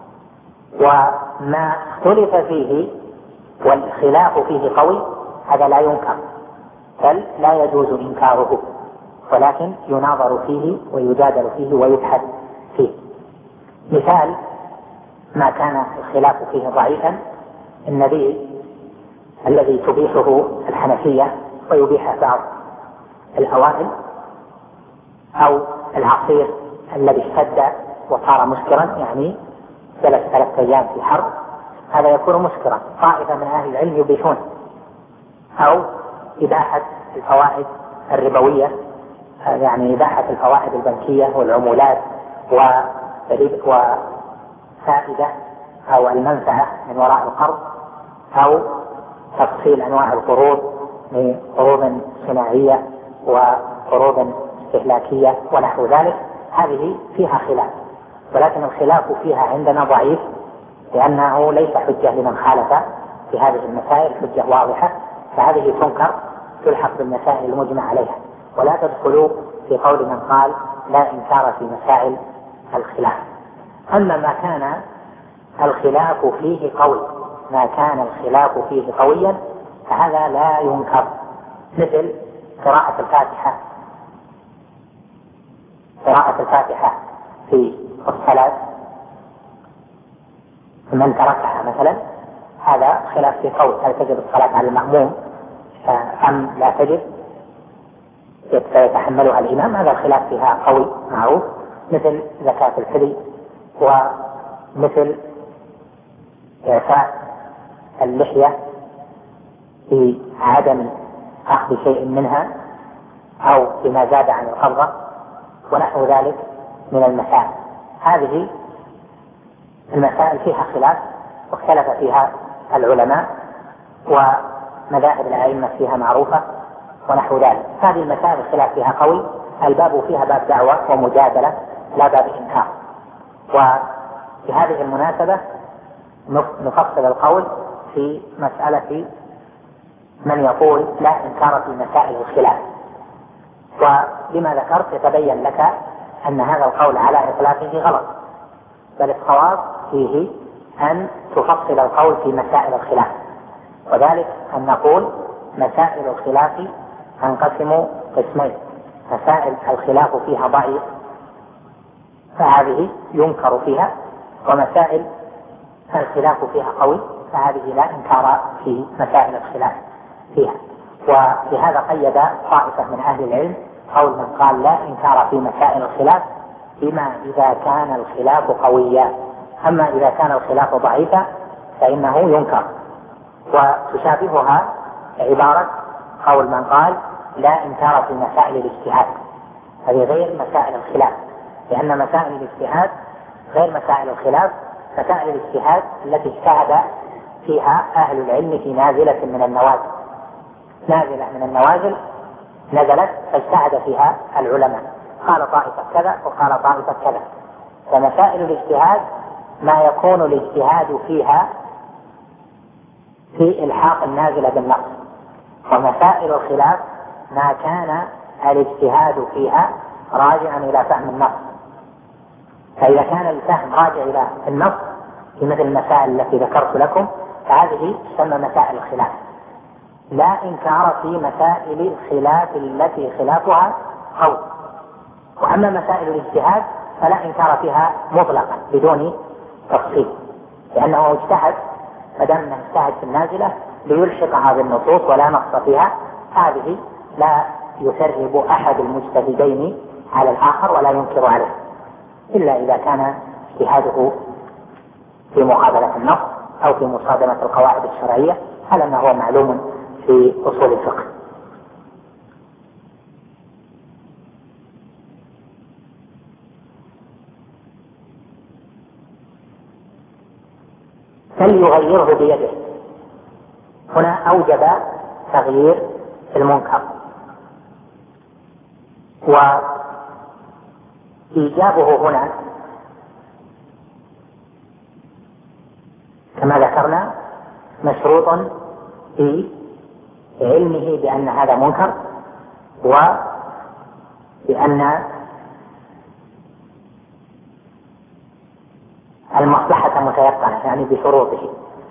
وما اختلف فيه والخلاف فيه قوي هذا لا ينكر، بل لا يجوز إنكاره، ولكن يناظر فيه ويجادل فيه ويبحث فيه. مثال ما كان الخلاف فيه ضعيفا: النبي الذي تبيحه الحنفية ويبيح بعض الأوائل، أو العصير الذي اشتد وصار مسكرا، يعني جلس ثلاثة أيام في حرب، هذا يكون مسكرا، طائفة من أهل العلم يبيحون. أو إباحة الفوائد الربوية، يعني إباحة الفوائد البنكية والعمولات وفائدة أو المنفعة من وراء القرض، أو تفصيل أنواع القروض من قروض صناعية وقروض استهلاكية ونحو ذلك. هذه فيها خلاف، ولكن الخلاف فيها عندنا ضعيف، لأنه ليس حجة لمن خالف في هذه المسائل، حجة واضحة، فهذه تنكر تلحق بالمسائل المجمع عليها، ولا تدخلوا في قول من قال لا إنكار في مسائل الخلاف. أما ما كان الخلاف فيه قوي ما كان الخلاف فيه قويا فهذا لا ينكر، مثل قراءة الفاتحة قراءة الفاتحة في الصلاة، من تركها مثلا هذا خلاف في قول: هل تجب الصلاة على المأموم أم لا تجب، يتحملها الإمام؟ هذا الخلاف فيها قوي معروف. مثل زكاة الفدي، ومثل إعفاء اللحية في عدم أخذ شيء منها أو بما زاد عن القبضة ونحو ذلك من المسائل. هذه المسائل فيها خلاف واختلف فيها العلماء، ومذاهب الأئمة فيها معروفة، ونحو ذلك. هذه المسائل الخلاف فيها قوي، الباب فيها باب دعوة ومجادلة لا باب إنكار. وفي هذه المناسبة نفصل القول في مسألة من يقول لا إنكار في مسائل الخلاف. ولما ذكرت يتبين لك أن هذا القول على إطلاقه غلط، بل الصواب فيه أن تفصل القول في مسائل الخلاف، وذلك أن نقول مسائل الخلاف تنقسم قسمين: مسائل الخلاف فيها ضعيف فهذه ينكر فيها، ومسائل الخلاف فيها قوي فهذه لا إنكار في مسائل الخلاف فيها. ولهذا قيد طائفة من أهل العلم قول من قال لا إنكار في مسائل الخلاف بما إذا كان الخلاف قويا، أما إذا كان الخلاف ضعيفا فإنه ينكر. وتشابهها عبارة قول من قال لا إنكار في مسائل الاجتهاد، هذه غير مسائل الخلاف، لأن مسائل الاجتهاد غير مسائل الخلاف. مسائل الاجتهاد التي اجتهد فيها أهل العلم في نازلة من النوازل، نازلة من النوازل نزلت فاجتهد فيها العلماء، قال طائفة كذا وقال طائفة كذا. فمسائل الاجتهاد ما يكون الاجتهاد فيها في إلحاق النازلة بالنص، ومسائل الخلاف ما كان الاجتهاد فيها راجعا إلى فهم النص. فإذا كان الفهم راجع إلى النص في مثل المسائل التي ذكرت لكم فهذه تسمى مسائل الخلاف. لا إنكار في مسائل الخلاف التي خلافها قول. وأما مسائل الاجتهاد فلا إنكار فيها مطلقا بدون تفصيل، لأنه اجتهد، فدام أنه اجتهد في النازلة ليلحقها بالنصوص ولا نقص فيها، هذه لا يثرب أحد المجتهدين على الآخر ولا ينكر عليه، إلا إذا كان اجتهاده في مقابلة النص أو في مصادمة القواعد الشرعية، على ما هو معلوم في أصول الفقه. فليغيره بيده، هنا أوجب تغيير المنكر، وإيجابه هنا كما ذكرنا مشروط في علمه بأن هذا منكر، وبأن المصلحة متيقنة، يعني بشروطه.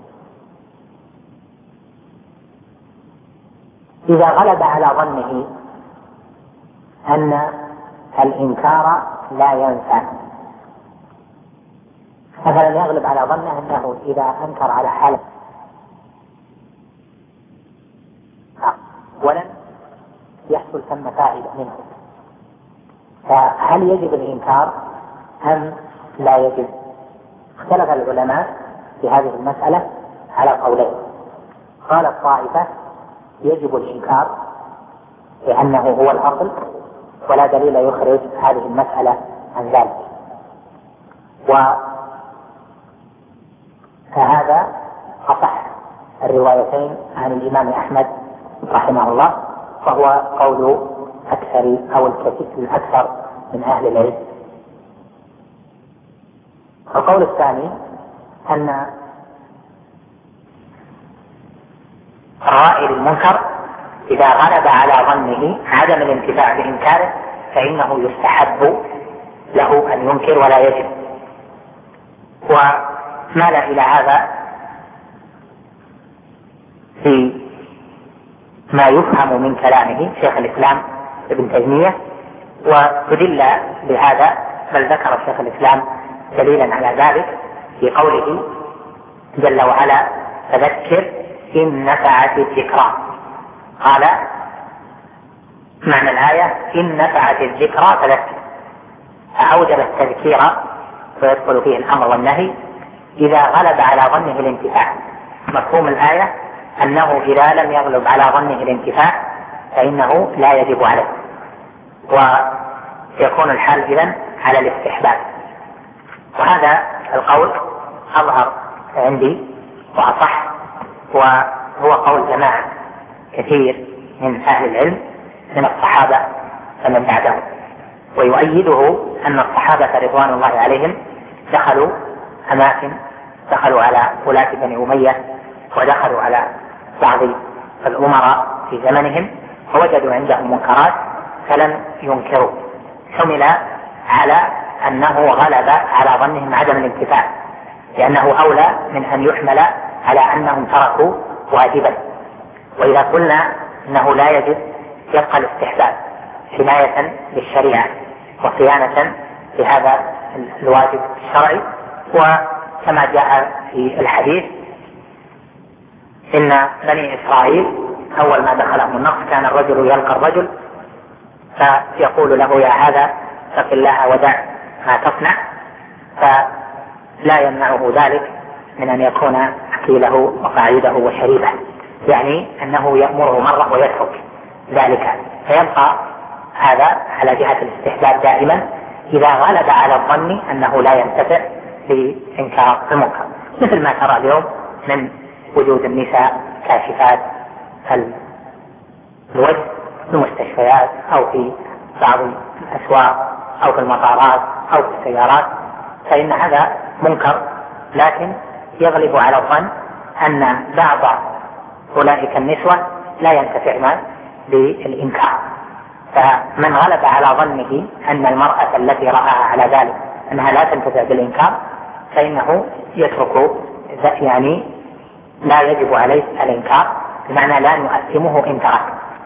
إذا غلب على ظنه أن الإنكار لا ينفع، مثلا يغلب على ظنه أنه إذا أنكر على حالة ولن يحصل ثم فائدة منه، فهل يجب الإنكار أم لا يجب؟ اختلف العلماء في هذه المسألة على قولين. قال الطائفة يجب الإنكار لأنه هو الأصل ولا دليل يخرج هذه المسألة عن ذلك، وهذا أصح الروايتين عن الإمام أحمد رحمه الله، فهو قول أكثر أو الكثير الأكثر من أهل العلم. القول الثاني أن الرائي للمنكر إذا غلب على ظنه عدم الانتفاع بإنكاره فإنه يستحب له أن ينكر ولا يجب. ومال إلى هذا في ما يفهم من كلامه شيخ الإسلام ابن تيمية، واستدل بهذا بل ذكر شيخ الإسلام دليلا على ذلك في قوله جل وعلا فذكر إن نفعت الذكرى. قال معنى الآية إن نفعت الذكرى فذكر، فأوجب التذكير ويدخل فيه الأمر والنهي إذا غلب على ظنه الانتفاع. مفهوم الآية أنه إذا لم يغلب على ظنه الانتفاع فإنه لا يجب عليه، ويكون الحال إذن على الاستحباب. وهذا القول أظهر عندي وأصح، وهو قول جماعة كثير من أهل العلم من الصحابة فمن بعدهم. ويؤيده أن الصحابة رضوان الله عليهم دخلوا أماكن، دخلوا على ولاة بني أمية ودخلوا على بعض الأمراء في زمنهم فوجدوا عندهم منكرات فلم ينكروا، حمل على أنه غلب على ظنهم عدم الانتفاع، لأنه أولى من أن يحمل على أنهم تركوا واجبا. وإذا قلنا أنه لا يجب يبقى الاستحباب حماية للشريعة وصيانة لهذا الواجب الشرعي. وكما جاء في الحديث إن بني إسرائيل أول ما دخلهم النص كان الرجل يلقى الرجل فيقول له يا هذا اتق الله ودع ما تصنع، فلا يمنعه ذلك من أن يكون أكيله وقاعده وشريبه، يعني أنه يأمره مرة ويترك ذلك، فيبقى هذا على جهة الاستحباب دائما إذا غلب على الظن أنه لا ينتفع بإنكار المنكر، مثل ما ترى اليوم من وجود النساء كاشفات الوجه في المستشفيات أو في بعض الأسواق أو في المطارات أو في السيارات، فإن هذا منكر، لكن يغلب على الظن أن بعض أولئك النسوة لا ينتفعن بالإنكار، فمن غلب على ظنه أن المرأة التي رآها على ذلك أنها لا تنتفع بالإنكار فإنه يترك، يعني لا يجب عليه الإنكار، بمعنى لا نؤثمه إن ترك.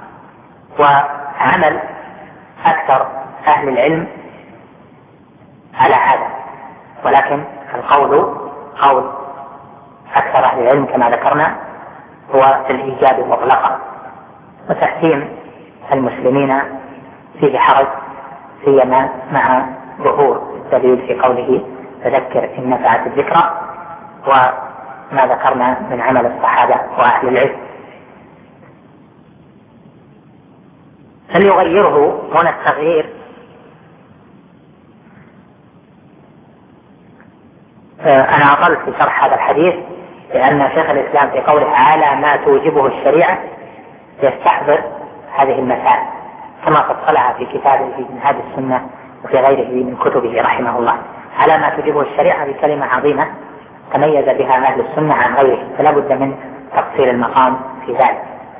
وعمل أكثر أهل العلم على هذا، ولكن القول قول أكثر أهل العلم كما ذكرنا هو الإيجاب مطلقا، وتحكيم المسلمين فيه حرج، سيما مع ظهور الدليل في قوله فذكر إن نفعت الذكرى، وما ذكرنا من عمل الصحابة وأهل العلم. فليغيره هنا التغيير أنا أطلت في شرح هذا الحديث لأن شيخ الإسلام في قوله على ما توجبه الشريعة يستحضر هذه المسائل كما فصلها في كتابه في منهاج السنة وفي غيره من كتبه رحمه الله. على ما توجبه الشريعة بكلمة عظيمة تميز بها أهل السنة عن غيره، فلا بد من تفصيل المقام في ذلك.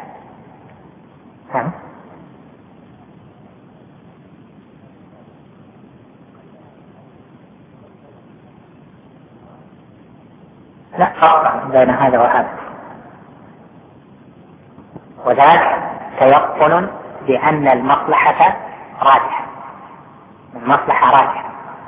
ها؟ لا فرق بين هذا وهذا، وذلك تيقن بأن المصلحة راجحة، المصلحة راجحة،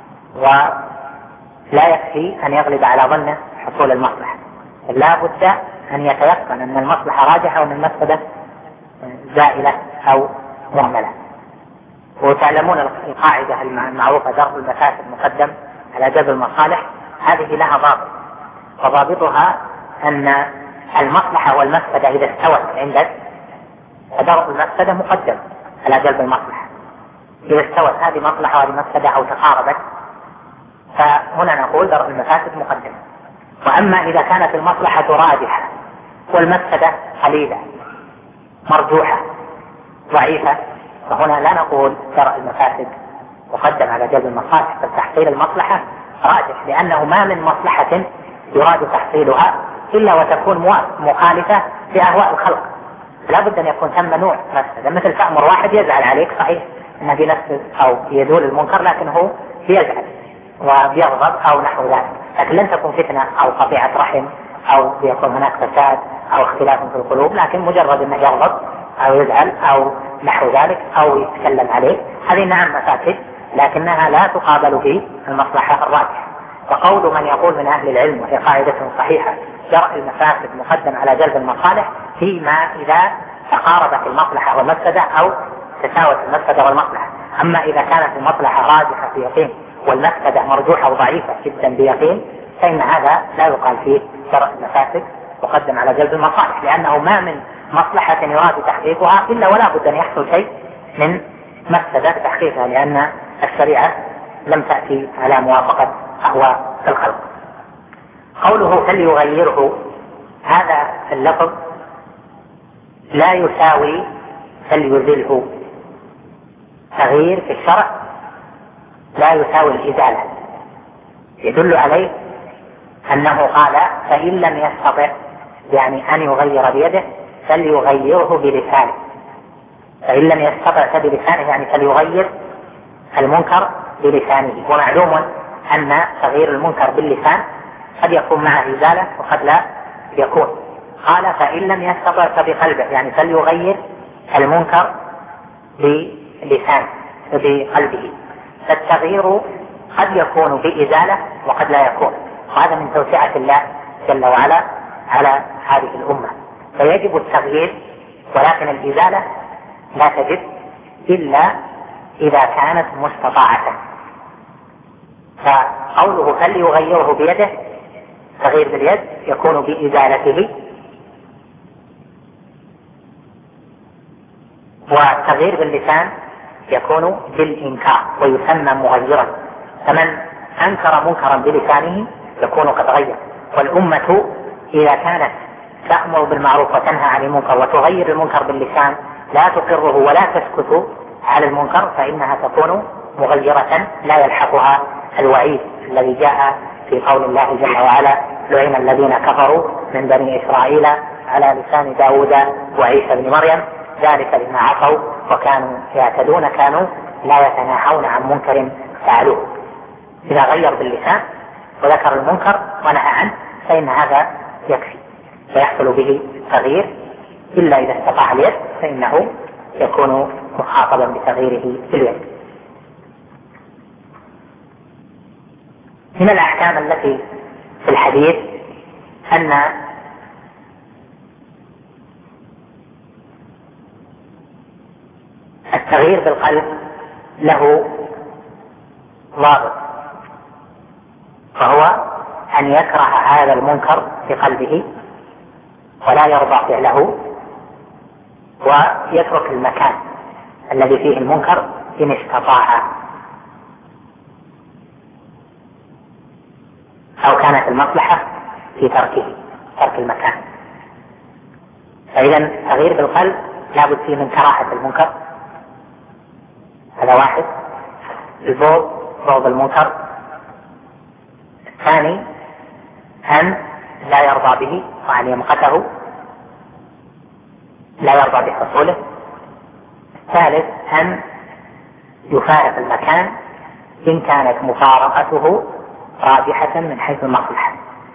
ولا يكفي أن يغلب على ظنه حصول المصلحة، لا بد أن يتيقن أن المصلحة راجحة وأن المفسدة زائلة أو مهملة. وتعلمون القاعدة المعروفة درء المفاسد مقدم على جلب المصالح، هذه لها ضابط، وضابطها أن المصلحة والمفسدة إذا استوت عندك فدرء المفسدة مقدم على جلب المصلحة، إذا استوت هذه مصلحة وهذه مفسدة أو تقاربت فهنا نقول درء المفاسد مقدم. وأما إذا كانت المصلحة راجحة والمفسدة قليلة مرجوحة ضعيفة فهنا لا نقول درء المفاسد مقدم على جلب المصالح، بل تحصيل المصلحة راجح، لأنه ما من مصلحة يراد تحصيلها إلا وتكون مخالفة لأهواء الخلق، لا بد أن يكون ثم نوع مفسدة، مثل تأمر واحد يزعل عليك صحيح أنه بنفسه أو يزول المنكر لكن هو يزعل ويغضب أو نحو ذلك، لكن لن تكون فتنة أو قطيعة رحم أو يكون هناك فساد أو اختلاف في القلوب، لكن مجرد أنه يغضب أو يزعل أو نحو ذلك أو يتكلم عليه، هذه نعم مفاسد لكنها لا تقابل في المصلحة الراجحة. وقول من يقول من أهل العلم وهي قاعدة صحيحة درء المفاسد مقدم على جلب المصالح فيما إذا تقاربت المصلحة والمفسدة أو تساوت المفسدة والمصلحة. أما إذا كانت المصلحة راجحة في يقين والمفسدة مرجوحة وضعيفة جدا بيقين فإن هذا لا يقال فيه درء المفاسد مقدم على جلب المصالح، لأنه ما من مصلحة يراد تحقيقها إلا ولا بد أن يحصل شيء من مفسدة تحقيقها، لأن الشريعة لم تأتي على موافقة أهواء الخلق. قوله فليغيره، هذا اللفظ لا يساوي فليزله. تغيير في الشرع لا يساوي الإزالة، يدل عليه أنه قال فإن لم يستطع يعني أن يغير بيده فليغيره بلسانه. فإن لم يستطع بلسانه يعني فليغير المنكر بلسانه. ومعلوم أن تغيير المنكر باللسان قد يكون معه إزالة وقد لا يكون. قال فإن لم يستطع فبقلبه يعني فليغير المنكر بلسانه بقلبه. فالتغيير قد يكون بإزالة وقد لا يكون، وهذا من توسعة الله جل وعلا على هذه الأمة. فيجب التغيير ولكن الإزالة لا تجب إلا إذا كانت مستطاعة. فقوله فليغيره بيده تغيير باليد يكون بإزالته، والتغيير باللسان يكون بالإنكار ويسمى مغيرا. فمن أنكر منكرا بلسانه يكون قد غير. والأمة إذا كانت تأمر بالمعروف وتنهى عن المنكر وتغير المنكر باللسان لا تقره ولا تسكت على المنكر فإنها تكون مغيرة لا يلحقها الوعيد الذي جاء في قول الله جل وعلا لعن الذين كفروا من بني إسرائيل على لسان داود وعيسى بن مريم ذلك بما عصوا وكانوا يعتدون كانوا لا يتناهون عن منكر فعلوه. إذا غير باللسان وذكر المنكر ونهى عنه فإن هذا يكفي فيحصل به تغيير، إلا إذا استطاع اليد فإنه يكون مخاطبا بتغييره باليد. من الأحكام التي في الحديث أن التغيير بالقلب له ضابط، فهو أن يكره هذا المنكر في قلبه ولا يرضى فعله ويترك المكان الذي فيه المنكر إن استطاع، أو كانت المصلحة في تركه ترك المكان. فإذا التغيير بالقلب لا بد فيه من كراهة المنكر، هذا واحد. البغض بغض المنكر. الثاني أن لا يرضى به وأن يمقته لا يرضى بحصوله. الثالث أن يفارق المكان إن كانت مفارقته راجحة من حيث المصلحة.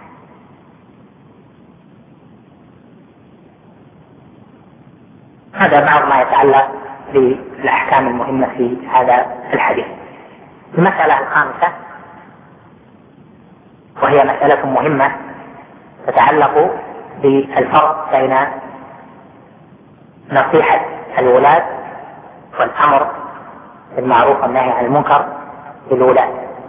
هذا بعض ما يتعلق بالأحكام المهمة في هذا الحديث. المسألة الخامسة وهي مسألة مهمة تتعلق بالفرق بين نصيحة الولاة والأمر بالمعروف والنهي عن المنكر للولاة،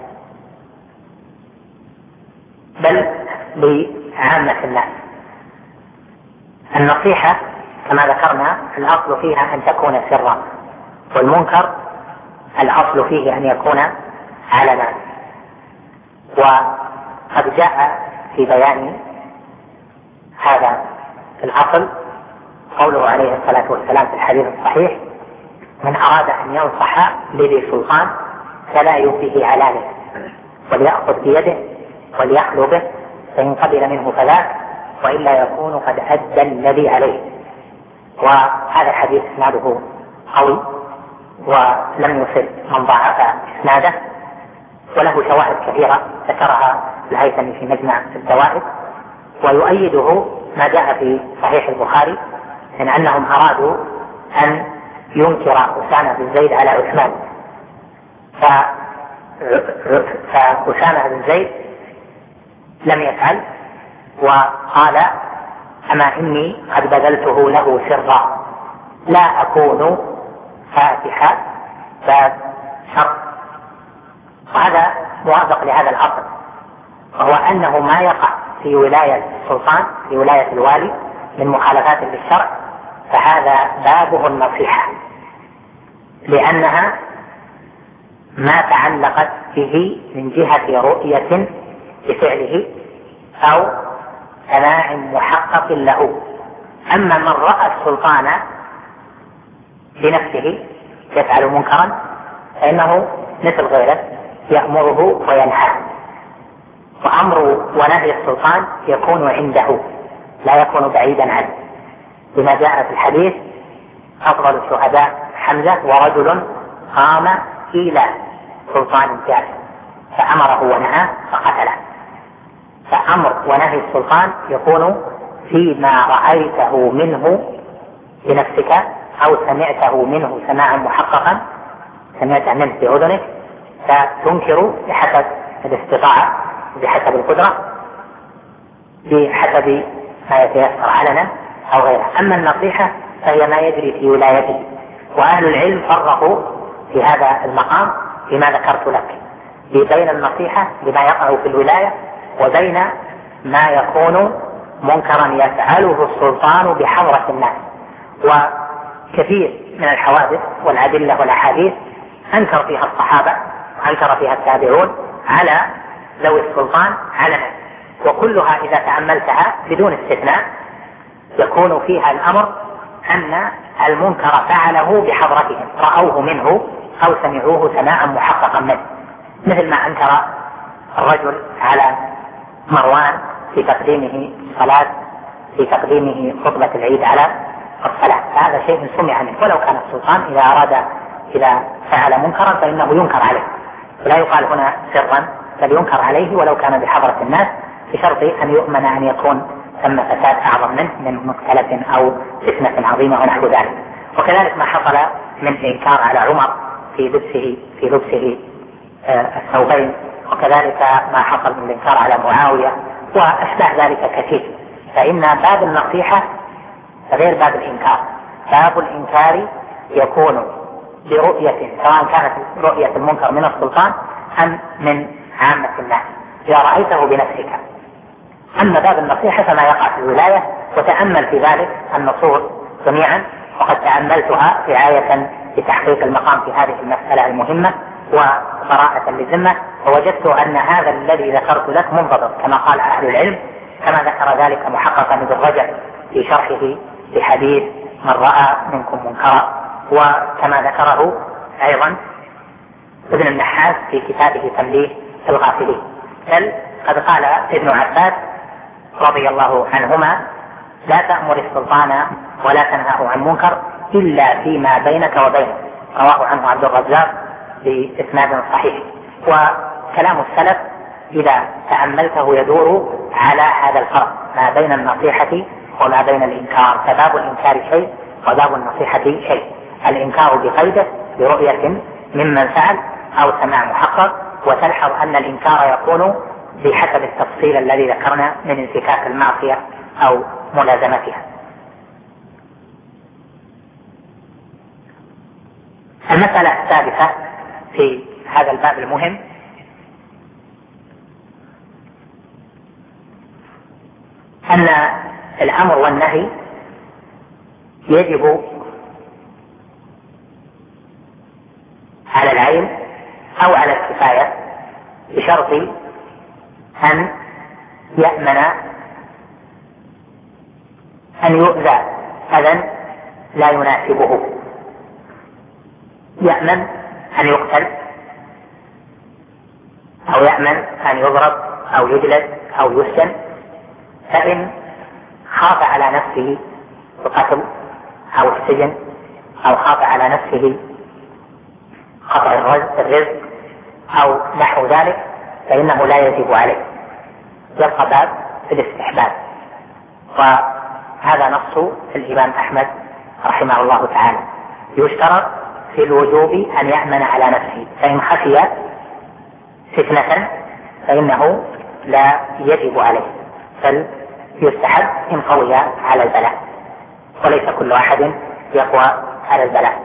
بل لعامة الناس. النصيحة كما ذكرنا الأصل فيها أن تكون سرا، والمنكر الأصل فيه أن يكون علنا. وقد جاء في بيان هذا الأصل قوله عليه الصلاة والسلام في الحديث الصحيح من أراد أن ينصح لذي سلطان فلا يبديه علانه وليأخذ بيده وليخلو به فإن قبل منه فذاك وإلا يكون قد أدى الذي عليه. وهذا الحديث إسناده قوي ولم يصل من ضعف إسناده، وله شواهد كثيرة ذكرها الهيثمي في مجمع الزوائد. ويؤيده ما جاء في صحيح البخاري من أنهم أرادوا أن ينكر أسامة بن زيد على عثمان، فأسامة بن زيد لم يفعل وقال أما إني قد بذلته له سرا لا أكون فاتحا باب شر. وهذا موافق لهذا الأصل، وهو أنه ما يقع في ولاية السلطان في ولاية الوالي من مخالفات للشرع فهذا بابه النصيحة، لأنها ما تعلقت به من جهة رؤية بفعله أو سماع محقق له. أما من رأى السلطان بنفسه يفعل منكرا فإنه مثل غيره يأمره وينهاه. وأمر ونهي السلطان يكون عنده لا يكون بعيدا عنه، بما جاء في الحديث: أفضل الشهداء حمزة ورجل قام إلى سلطان جائر فأمره ونهاه فقتله. فأمر ونهي السلطان يكون فيما رأيته منه بنفسك أو سمعته منه سماعا محققا، سمعت منه بأذنك فتنكر بحسب الاستطاعة بحسب القدرة بحسب ما يتيسر علنا أو غيره. أما النصيحة فهي ما يجري في ولايته، وأهل العلم فرقوا في هذا المقام بما ذكرت لك بين النصيحة بما يقع في الولاية وبين ما يكون منكرا يفعله السلطان بحضرة الناس. وكثير من الحوادث والأدلة والأحاديث أنكر فيها الصحابة وأنكر فيها التابعون على ذوي السلطان علنا، وكلها إذا تأملتها بدون استثناء يكون فيها الأمر أن المنكر فعله بحضرتهم، رأوه منه أو سمعوه سماعا محققا منه، مثل ما أنكر الرجل على مروان في تقديمه الصلاة في تقديمه خطبة العيد على الصلاة، فهذا شيء سمع منه. ولو كان السلطان إذا أراد إذا فعل منكرا فإنه ينكر عليه، ولا يقال هنا سرا بل ينكر عليه ولو كان بحضرة الناس، بشرط أن يؤمن أن يكون ثم فساد أعظم منه من مقتلة أو فتنة عظيمة ونحو ذلك. وكذلك ما حصل من إنكار على عمر في لبسه في لبسه الثوبين، وكذلك ما حصل من الإنكار على معاوية وأشبه ذلك كثير. فإن باب النصيحة غير باب الإنكار. باب الإنكار يكون برؤية، سواء كانت رؤية المنكر من السلطان أم من عامة الناس إذا رأيته بنفسك. أما باب النصيحة فما يقع في الولاية، وتأمل في ذلك النصوص جميعا، وقد تأملتها رعاية لتحقيق المقام في هذه المسألة المهمة وبراءة للذمة، ووجدت أن هذا الذي ذكرت لك منضبط كما قال أهل العلم، كما ذكر ذلك محققا ابن رجب في شرحه لحديث من رأى منكم منكرا، وكما ذكره أيضا ابن النحاس في كتابه تنبيه الغافلين. بل قد قال ابن عباس رضي الله عنهما: لا تأمر السلطان ولا تنهاه عن منكر إلا فيما بينك وبينه، رواه عنه عبد الرزاق بإسناد صحيح. وكلام السلف إذا تأملته يدور على هذا الفرق ما بين النصيحة وما بين الإنكار، فباب الإنكار شيء وباب النصيحة شيء. الإنكار بقيده برؤية ممن فعل أو سماع محقق، وتلحظ أن الإنكار يكون بحسب التفصيل الذي ذكرنا من انفكاك المعصية أو ملازمتها. المسألة السادسة في هذا الباب المهم أن الأمر والنهي يجب على العين أو على الكفاية بشرط أن يأمن أن يؤذى أذى لا يناسبه، يأمن أن يقتل أو يأمن أن يضرب أو يجلد أو يسجن. فإن خاف على نفسه القتل أو السجن أو خاف على نفسه قطع الرزق أو نحو ذلك فإنه لا يجب عليه، يبقى باب في الاستحباب. وهذا نص الإمام أحمد رحمه الله تعالى. يشترط في الوجوب أن يأمن على نفسه، فإن خشي فتنة فإنه لا يجب عليه، بل يستحب إن قوي على البلاء، وليس كل أحد يقوى على البلاء.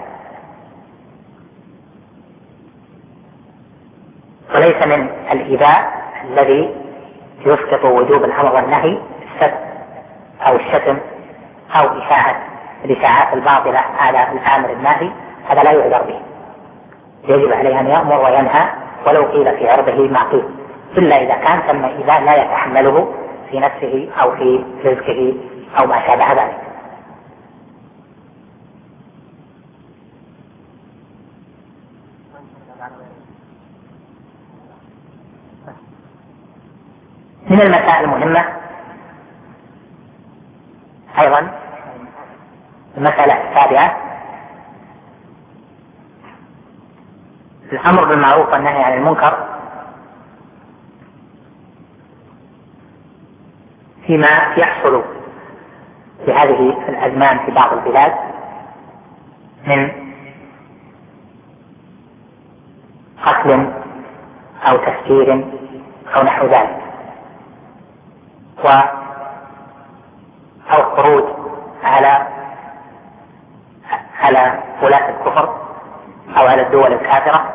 وليس من الإيذاء الذي يسقط وجوب الأمر والنهي السب أو الشتم أو إشاعة الإشاعات الباطلة على الآمر الناهي، هذا لا يعذر به، يجب عليه أن يأمر وينهى ولو قيل في عرضه ما قيل، إلا إذا كان ثم إيذاء لا يتحمله في نفسه أو في رزقه أو ما شابه ذلك. من المسائل المهمة أيضا المسألة السابعة الأمر بالمعروف والنهي عن المنكر فيما يحصل في هذه الأزمان في بعض البلاد من قتل أو تفجير أو نحو ذلك، و أو خروج على على ولاة الكفر أو على الدول الكافرة.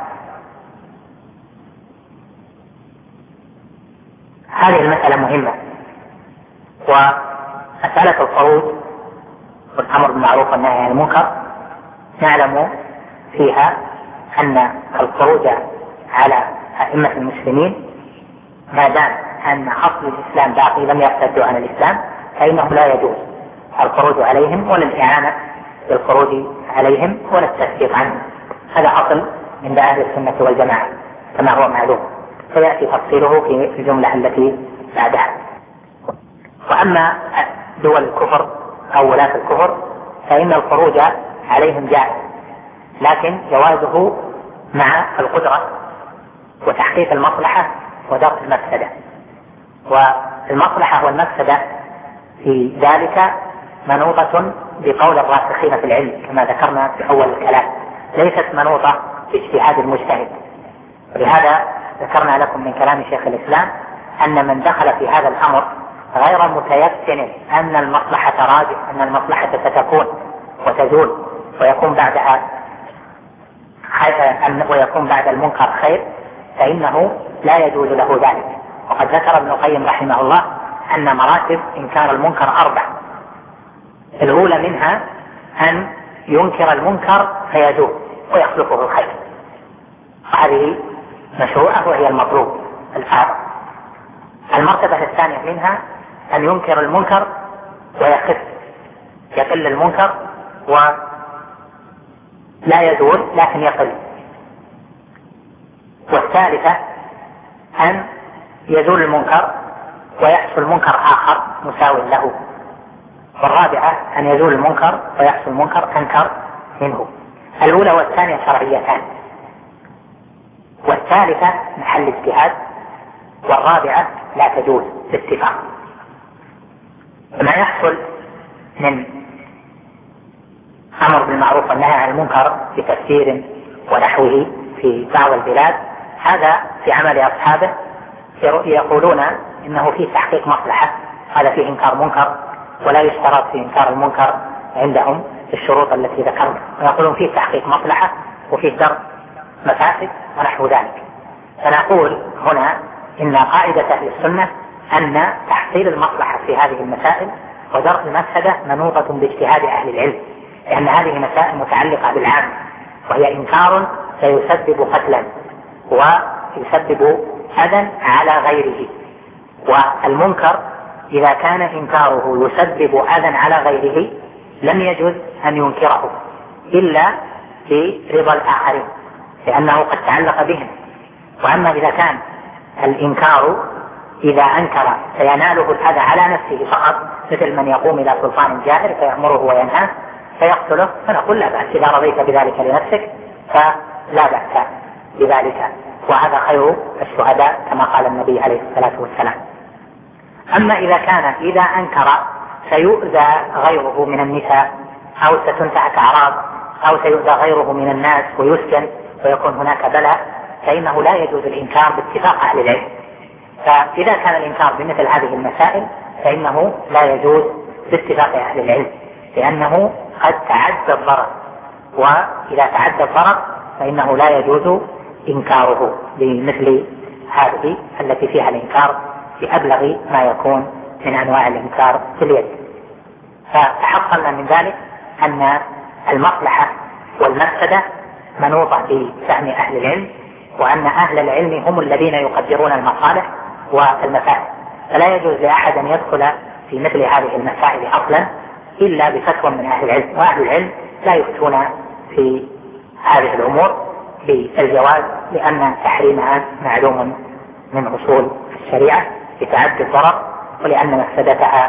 هذه المسألة مهمة، ومسألة الخروج والأمر بالمعروف والنهي عن المنكر نعلم فيها أن الخروج على أئمة المسلمين ما دام أن أصل الإسلام باقي لم يرتدوا عن الإسلام فإنه لا يجوز الخروج عليهم ولا الإعانة بالخروج عليهم ولا التسقيط عنهم. هذا أصل من أهل السنة والجماعة كما هو معلوم، سيأتي تفصيله في الجملة التي بعدها. وأما دول الكفر أو ولاة الكفر فإن الخروج عليهم جائز، لكن جوازه مع القدرة وتحقيق المصلحة ودرء المفسدة، والمصلحة والمفسدة في ذلك منوطة بقول الراسخين في العلم كما ذكرنا في أول الكلام، ليست منوطة باجتهاد المجتهد. ولهذا ذكرنا لكم من كلام شيخ الإسلام أن من دخل في هذا الأمر غير متيقن أن المصلحة راجع، أن المصلحة ستكون وتزول ويكون بعدها ويكون بعد المنكر خير، فإنه لا يجوز له ذلك. وقد ذكر ابن القيم رحمه الله أن مراتب إنكار المنكر أربع، الأولى منها أن ينكر المنكر فيزول ويخلفه الخير، هذه مشروعة وهي المطلوب الفاضل. المرتبة الثانية منها أن ينكر المنكر ويخف، يقل المنكر ولا يزول لكن يقل. والثالثة أن يزول المنكر ويحصل منكر آخر مساو له. والرابعة أن يزول المنكر ويحصل منكر أنكر منه. الأولى والثانية شرعيتان، والثالثة محل اجتهاد، والرابعة لا تجوز باتفاق. ما يحصل من أمر بالمعروف والنهي عن المنكر بتفسير ونحوه في بعض البلاد هذا في عمل أصحابه يقولون إنه فيه تحقيق مصلحة، هذا فيه إنكار منكر، ولا يشترط في إنكار المنكر عندهم الشروط التي ذكرنا، ويقولون فيه تحقيق مصلحة وفيه درء مفاسد ونحو ذلك. فنقول هنا إن قاعدة أهل السنة أن تحصيل المصلحة في هذه المسائل ودرء المفسدة منوطة باجتهاد أهل العلم، لأن هذه مسائل متعلقة بالعام، وهي إنكار سيسبب قتلا ويسبب أذى على غيره. والمنكر إذا كان إنكاره يسبب أذى على غيره لم يجوز أن ينكره إلا برضا الآخرين لأنه قد تعلق بهم. وأما إذا كان الإنكار إذا أنكر فيناله الأذى على نفسه فقط، مثل من يقوم إلى سلطان جائر فيأمره وينهاه فيقتله، فنقول لا بأس إذا رضيت بذلك لنفسك فلا بأس بذلك، وهذا خير الشهداء كما قال النبي عليه الصلاة والسلام. أما إذا كان إذا أنكر سيؤذى غيره من النساء أو ستنتهك أعراض أو سيؤذى غيره من الناس ويسجن ويكون هناك بلاء فإنه لا يجوز الإنكار باتفاق أهل العلم. فإذا كان الإنكار بمثل هذه المسائل فإنه لا يجوز باتفاق أهل العلم، لأنه قد تعدى الضرر، وإذا تعدى الضرر فإنه لا يجوز إنكاره بمثل هذه التي فيها الإنكار بأبلغ ما يكون من أنواع الإنكار في اليد. فتحصلنا من ذلك أن المصلحة والمفسدة منوطة بفهم أهل العلم، وأن أهل العلم هم الذين يقدرون المصالح والمفاسد، فلا يجوز لأحد أن يدخل في مثل هذه المسائل أصلا إلا بفتوى من أهل العلم، وأهل العلم لا يفتون في هذه الأمور بالجواز، لأن تحريمها معلوم من أصول الشريعة لتعدي الضرر ولأن مفسدتها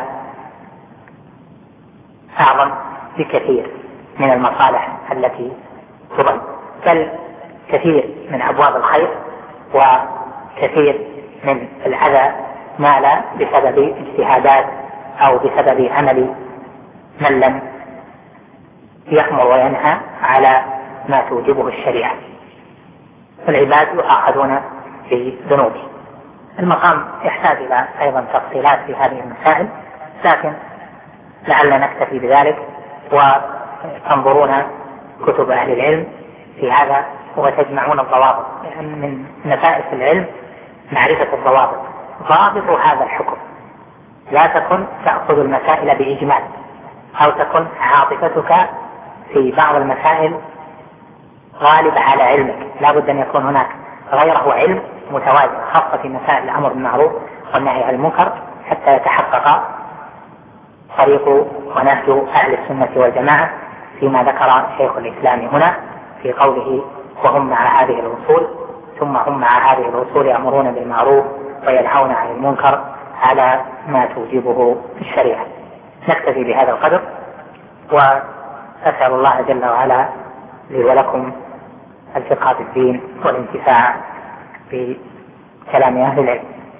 أعظم بكثير من المصالح التي تضل، بل كثير من أبواب الخير وكثير من الأذى نال بسبب اجتهادات أو بسبب عمل من لم يأمر وينهى على ما توجبه الشريعة، فالعباد يؤاخذون بذنوبه. المقام يحتاج إلى أيضا تفصيلات في هذه المسائل، لكن لعل نكتفي بذلك وتنظرون كتب أهل العلم في هذا وتجمعون الضوابط، لأن من نفائس العلم معرفة الضوابط. ضابط هذا الحكم، لا تكن تأخذ المسائل بإجمال أو تكن عاطفتك في بعض المسائل غالب على علمك، لا بد أن يكون هناك غيره علم متوازن، خاصة في مسائل الأمر بالمعروف والنهي عن المنكر، حتى يتحقق طريق ونهج أهل السنة والجماعة فيما ذكر شيخ الإسلام هنا في قوله وهم مع هذه الأصول، ثم هم مع هذه الأصول يأمرون بالمعروف وينهون عن المنكر على ما توجبه الشريعة. نكتفي بهذا القدر، وأسأل الله جل وعلا لي ولكم الفقه في الدين والانتفاع بكلام أهل العلم.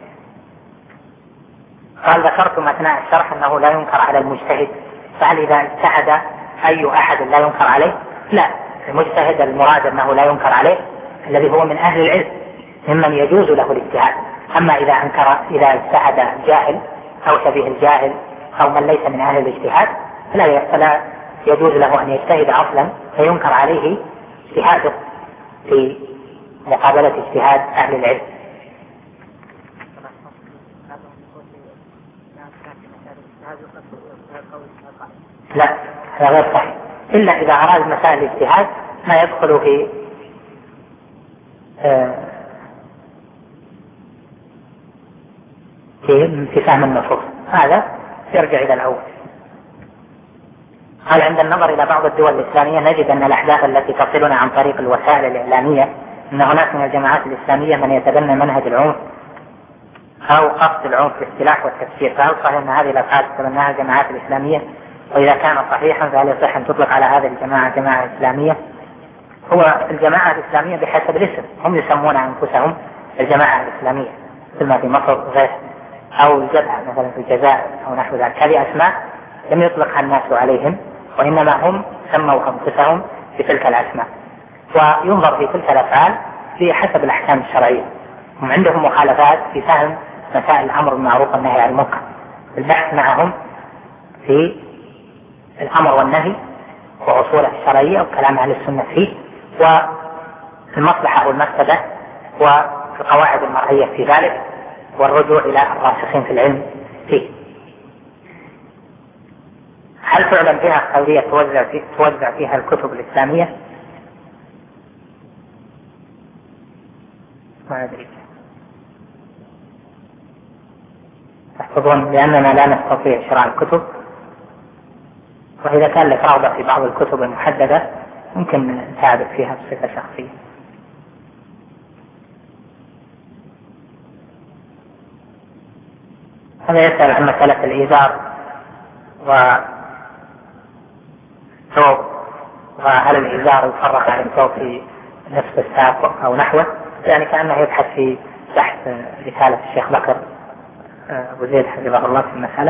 قال ذكرتم أثناء الشرح أنه لا ينكر على المجتهد، فهل إذا اجتهد أي أحد لا ينكر عليه؟ لا، المجتهد المراد أنه لا ينكر عليه الذي هو من أهل العلم ممن يجوز له الاجتهاد. أما إذا أنكر إذا اجتهد جاهل أو شبيه الجاهل أو من ليس من أهل الاجتهاد فلا, فلا يجوز له أن يجتهد أصلا، فينكر عليه اجتهاده في مقابلة اجتهاد أهل العلم. لا، هذا غير صحيح، إلا إذا أراد مسائل الاجتهاد ما يدخل في آه في فهم النصوص، هذا يرجع إلى الأول. قال عند النظر إلى بعض الدول الإسلامية نجد أن الأحداث التي تصلنا عن طريق الوسائل الإعلامية أن هناك من الجماعات الإسلامية من يتبنى منهج العنف أو قصد العنف بالاصطلاح والتفسير، فهل صحيح أن هذه الأفعال تتبناها الجماعات الإسلامية؟ وإذا كان صحيحا فهل يصح أن تطلق على هذه الجماعة جماعة إسلامية؟ هو الجماعة الإسلامية بحسب الاسم، هم يسمون أنفسهم الجماعة الإسلامية مثل ما في مصر وغيرها، أو الجبهة مثلا في الجزائر أو نحو ذلك، هذه أسماء لم يطلقها الناس عليهم، وإنما هم سموا أنفسهم بتلك الأسماء. وينظر في تلك الأفعال بحسب الأحكام الشرعية، هم عندهم مخالفات في فهم مسائل الأمر بالمعروف والنهي عن المنكر، البحث معهم في الأمر والنهي وأصوله الشرعية وكلام أهل السنة فيه، والمصلحة والمفسدة والقواعد المرعية في ذلك، والرجوع إلى الراسخين في العلم فيه. هل تعلم بها خيرية توزع, في توزع فيها الكتب الإسلامية؟ ما أدري، تحفظون لأننا لا نستطيع شراء الكتب، وإذا كان لك رغبة في بعض الكتب المحددة ممكن نساعدك فيها بصفة شخصية. هذا يسأل عن مسألة الإيزار وثوب، وهل الإيزار يفرق عن الثوب في نصف الساق أو نحوه، يعني كأنه يبحث في تحت رسالة الشيخ بكر أبو زيد حفظه الله في المسألة.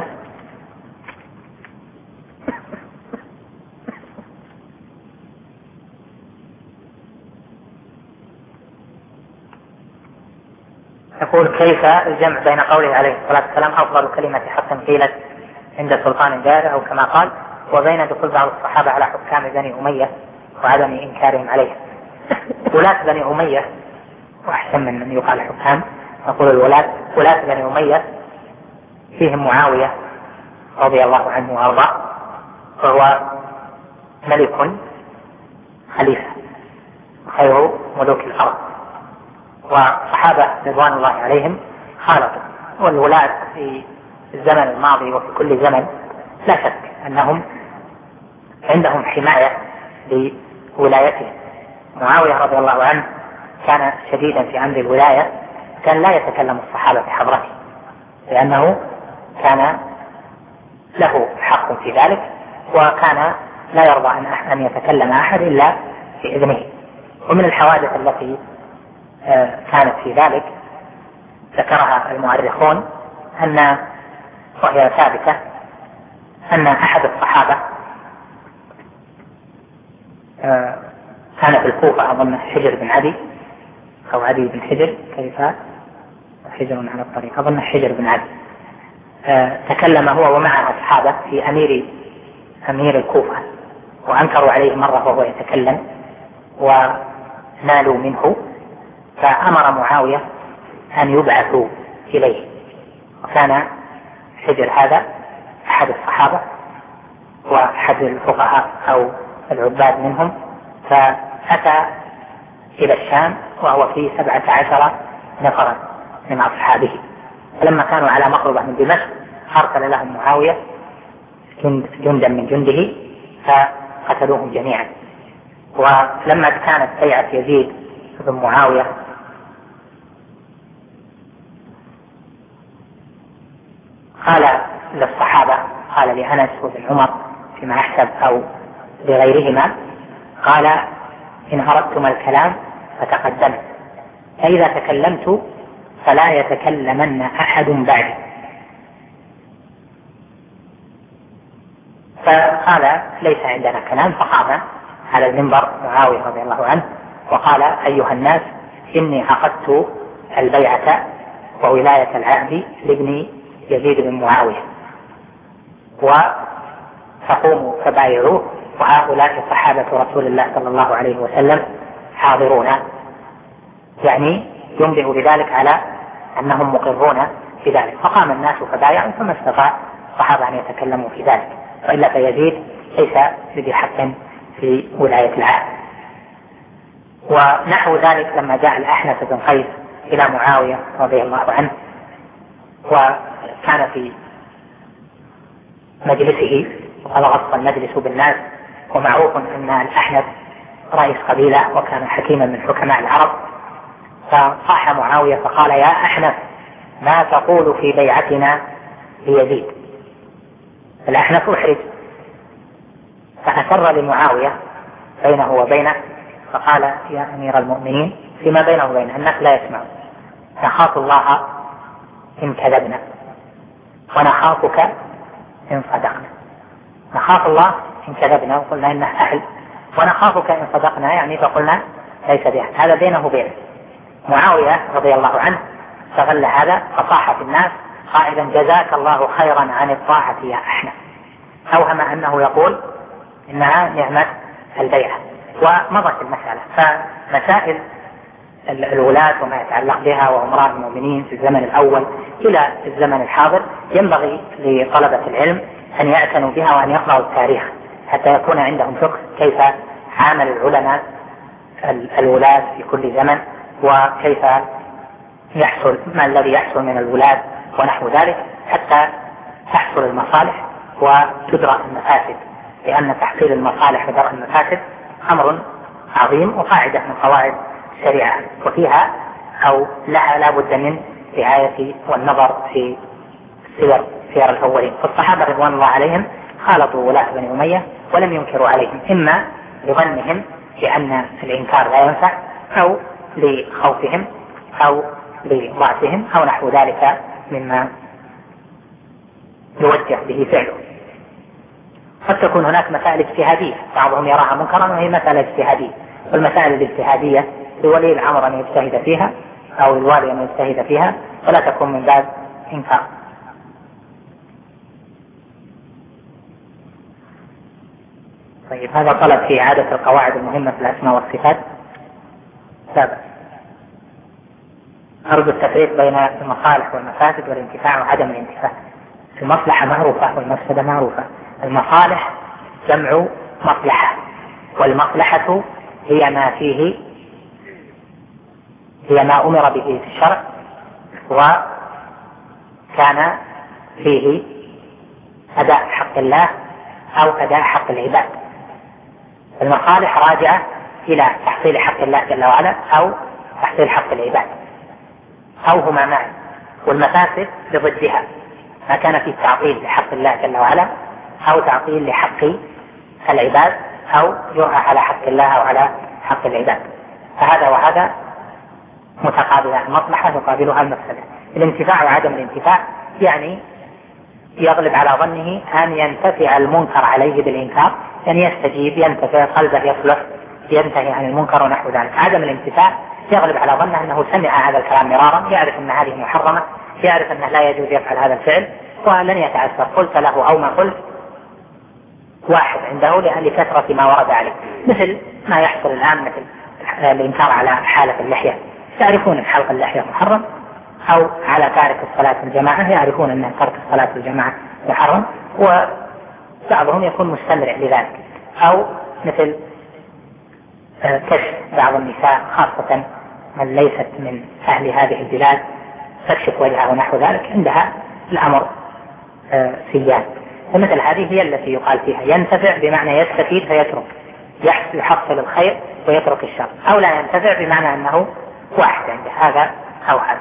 يقول كيف الجمع بين قوله عليه الصلاة والسلام أفضل كلمة حق قيلت عند سلطان جائر أو كما قال، وبين دخول بعض الصحابة على حكام بني أمية وعدم إنكارهم عليه؟ ولاة بني أمية، وأحسن من أن يقال حكام، نقول الولاة، ولاة بني أمية فيهم معاوية رضي الله عنه وأرضاه، وهو ملك خليفة خير ملوك الأرض، وصحابة رضوان الله عليهم خالطوا. والولاة في الزمن الماضي وفي كل زمن لا شك أنهم عندهم حماية لولايتهم. معاوية رضي الله عنه كان شديدا في أمر الولاية، كان لا يتكلم الصحابة في حضرته، لأنه كان له حق في ذلك، وكان لا يرضى أن يتكلم أحد إلا بإذنه. ومن الحوادث التي كانت في ذلك ذكرها المؤرخون أن وهي ثابتة أن أحد الصحابة كان في الكوفة، أظن حجر بن عدي أو عدي بن حجر، كيف حجر على الطريق، أظن حجر بن عدي، تكلم هو ومعه أصحابه في أمير أمير الكوفة، وأنكروا عليه مرة وهو يتكلم ونالوا منه، فأمر معاوية أن يبعثوا إليه. وكان حجر هذا أحد الصحابة وأحد الفقهاء أو العباد منهم، فأتى إلى الشام وهو في سبعة عشر نفرا من أصحابه. فلما كانوا على مقربة من دمشق أرسل لهم معاوية جندا من جنده فقتلوهم جميعا. ولما كانت بيعة يزيد بن معاوية قال للصحابة، قال لأنس وابن عمر فيما أحسب أو لغيرهما، قال: إن أردتم الكلام فتقدموا، فإذا تكلمت فلا يتكلمن أحد بعدي. فقال: ليس عندنا كلام. فقام على المنبر معاوية رضي الله عنه وقال: أيها الناس، إني عقدت البيعة وولاية العهد لابن يزيد بن معاوية، وفقوموا فبايعوه، وهؤلاء صحابة رسول الله صلى الله عليه وسلم حاضرون، يعني ينبئ بذلك على أنهم مقرون بذلك. فقام الناس فبايعوا، ثم استطاع الصحابة أن يتكلموا في ذلك، وإلا فيزيد ليس لذي حق في ولاية العهد. ونحو ذلك لما جاء الأحنف بن قيس إلى معاوية رضي الله عنه وكان في مجلسه وغص المجلس بالناس، ومعروف أن الأحنف رئيس قبيلة وكان حكيما من حكماء العرب، فصاح معاوية فقال: يا أحنف، ما تقول في بيعتنا ليزيد؟ الأحنف أحرج، فأسر لمعاوية بينه وبينه فقال: يا أمير المؤمنين، فيما بينه وبينه الناس لا يسمعون، نخاف الله إن كذبنا ونخافك إن صدقنا. نخاف الله إن كذبنا وقلنا إنه أهل، ونخافك إن صدقنا يعني فقلنا ليس بأهل. هذا بينه وبينه. معاوية رضي الله عنه استغل هذا فصاح في الناس قائلا: جزاك الله خيرا عن الطاعة يا أحنف. أوهم أنه يقول إنها نعمة البيعة، ومضت المسألة. فمسائل الولاة وما يتعلق بها وأمراء المؤمنين في الزمن الأول إلى الزمن الحاضر ينبغي لطلبة العلم أن يعتنوا بها وأن يقرأوا التاريخ حتى يكون عندهم فقه كيف عامل العلماء الولاة في كل زمن، وكيف يحصل ما الذي يحصل من الولاة ونحو ذلك، حتى تحصل المصالح وتدرأ المفاسد، لأن تحصيل المصالح ودرء المفاسد أمر عظيم وقاعدة من قواعد الشريعة، وفيها أو لها لا بد من رعاية والنظر في سير سير الأولين. فالصحابة رضوان الله عليهم خالطوا ولاة بني أمية ولم ينكروا عليهم، إما لظنهم بأن الإنكار لا ينفع، أو لخوفهم، أو لضعفهم، أو نحو ذلك مما يوجه به فعله. قد تكون هناك مسائل اجتهادية بعضهم يراها منكرا وهي مسألة اجتهادية، والمسائل الاجتهادية لولي الأمر أن يجتهد فيها أو الوالي أن يجتهد فيها، ولا تكون من باب إنكار. طيب، هذا طلب في إعادة القواعد المهمة في الأسماء والصفات. سابع، أرجو التفريق بين المصالح والمفاسد والانتفاع وعدم الانتفاع. المصلحة معروفة والمفسدة معروفة. المصالح جمع مصلحة، والمصلحة هي ما فيه هي ما أمر به في الشرع وكان فيه أداء حق الله أو أداء حق العباد. المصالح راجعة إلى تحصيل حق الله جل وعلا أو تحصيل حق العباد، أو هما معا. والمفاسد بضدها، ما كان في تعطيل لحق الله جل وعلا أو تعطيل لحق العباد أو يرعى على حق الله أو على حق العباد، فهذا وهذا متقابلان، المصلحة يقابلها المفسدة. الانتفاع وعدم الانتفاع يعني يغلب على ظنه أن ينتفع المنكر عليه بالإنكار، يعني يستجيب، ينتفع، قلبه يصلح، ينتهي عن المنكر ونحو ذلك. عدم الانتفاع يغلب على ظنه أنه سمع هذا الكلام مرارا، يعرف أن هذه محرمة، يعرف أنه لا يجوز يفعل هذا الفعل ولن يتأثر، قلت له أو ما قلت واحد عنده لكثرة ما ورد عليه، مثل ما يحصل الآن مثل الإنكار على حالة اللحية، يعرفون أن حلق اللحية محرم، أو على تارك الصلاة الجماعة يعرفون أن ترك الصلاة الجماعة محرم وبعضهم يكون مستمر لذلك، أو مثل كشف بعض النساء خاصة من ليست من أهل هذه البلاد تكشف وجهها ونحو ذلك، عندها الأمر سيان. فمثل هذه هي التي يقال فيها ينتفع بمعنى يستفيد فيترك، يحصل الخير ويترك الشر، أو لا ينتفع بمعنى أنه واحد عنده هذا أو هذا.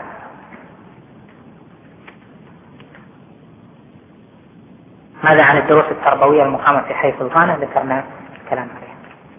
ماذا عن الدروس التربوية المقامة في حي سلطانة؟ ذكرنا كلام عليها.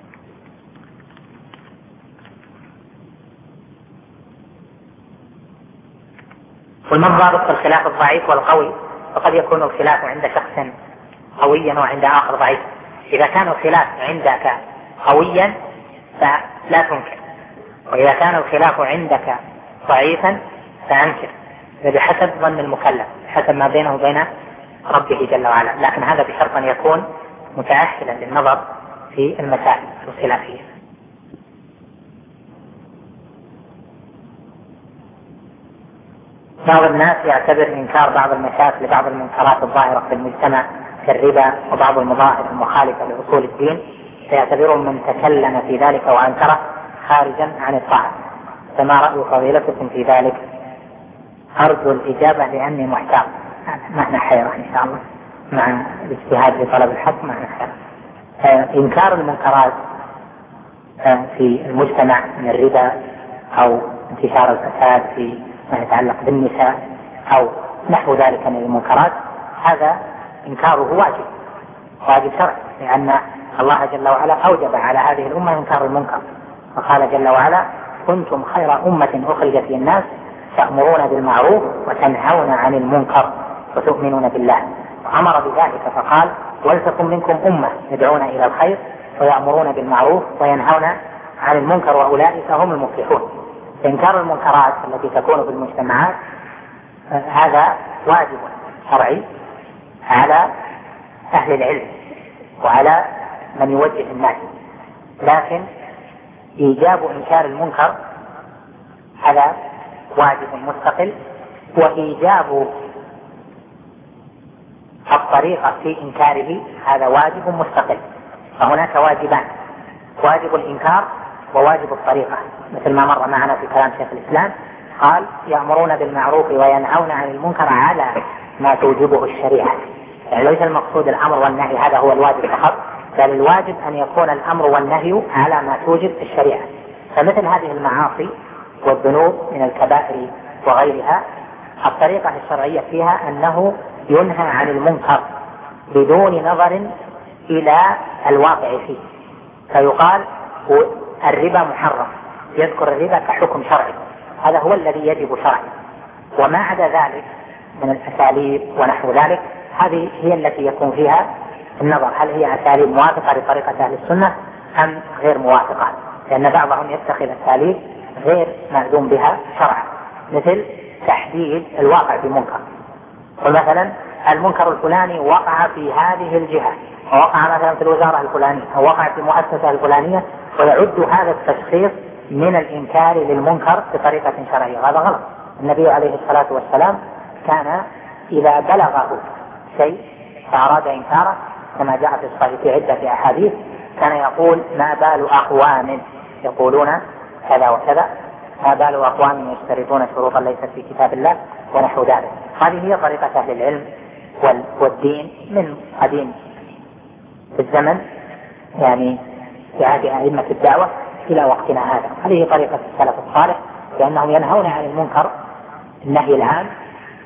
والمن ضابط الخلاف الضعيف والقوي؟ وقد يكون الخلاف عند شخص قويا وعند آخر ضعيف. إذا كان الخلاف عندك قويا فلا تنكر، وإذا كان الخلاف عندك ضعيفا فأنكر، بحسب ظن المكلف، بحسب ما بينه وبين ربه جل وعلا، لكن هذا بشرط أن يكون متأهلا للنظر في المسائل الخلافية. بعض الناس يعتبر إنكار بعض المشاكل لبعض المنكرات الظاهرة في المجتمع كالربا وبعض المظاهر المخالفة لأصول الدين، فيعتبرهم من تكلم في ذلك وأنكره خارجا عن الطاعة، فما رأي فضيلتكم في ذلك؟ أرجو الإجابة لأني محتار. معنا حيرة إن شاء الله مع الاجتهاد في طلب الحق، معنا حيرة. إنكار المنكرات في المجتمع من الربا أو انتشار الفساد في ما يتعلق بالنساء أو نحو ذلك من المنكرات، هذا إنكاره واجب، واجب شرعي، لأن الله جل وعلا أوجب على هذه الأمة إنكار المنكر، وقال جل وعلا: كنتم خير أمة أخرجت للناس تأمرون بالمعروف وتنهون عن المنكر وتؤمنون بالله. وأمر بذلك فقال: ولتكن منكم أمة يدعون إلى الخير ويأمرون بالمعروف وينهون عن المنكر وأولئك هم المفلحون. إنكار المنكرات التي تكون في المجتمعات هذا واجب شرعي على أهل العلم وعلى من يوجه الناس، لكن إيجاب إنكار المنكر هذا واجب مستقل، وإيجاب الطريقة في إنكاره هذا واجب مستقل. فهناك واجبان: واجب الإنكار وواجب الطريقة، مثل ما مر معنا في كلام شيخ الإسلام، قال: يأمرون بالمعروف وينهون عن المنكر على ما توجبه الشريعة. يعني ليس المقصود الأمر والنهي هذا هو الواجب فقط، بل الواجب أن يكون الأمر والنهي على ما توجب الشريعة. فمثل هذه المعاصي والذنوب من الكبائر وغيرها، الطريقة الشرعية فيها أنه ينهى عن المنكر بدون نظر إلى الواقع فيه، فيقال الربا محرم، يذكر الربا كحكم شرعي، هذا هو الذي يجب شرعا. وما عدا ذلك من الأساليب ونحو ذلك، هذه هي التي يكون فيها النظر، هل هي أساليب موافقة لطريقة أهل السنة أم غير موافقة، لأن بعضهم يتخذ أساليب غير مأذون بها شرعا، مثل تحديد الواقع بمنكر. ومثلا المنكر الفلاني وقع في هذه الجهة، ووقع مثلا في الوزارة الفلانية، أو وقع في المؤسسة الفلانية، ويعد هذا التشخيص من الإنكار للمنكر بطريقة شرعية، هذا غلط. النبي عليه الصلاة والسلام كان إذا بلغه شيء فأراد إنكاره كما جاء في الصحيح في عدة أحاديث، كان يقول: ما بال أقوام يقولون كذا وكذا، ما بال أقوام يشترطون شروطا ليست في كتاب الله ونحو ذلك. هذه هي طريقة أهل العلم والدين من قديم في الزمن، يعني في عهد أئمة الدعوة إلى وقتنا هذا. هذه طريقة السلف الصالح، لأنهم ينهون عن المنكر النهي العام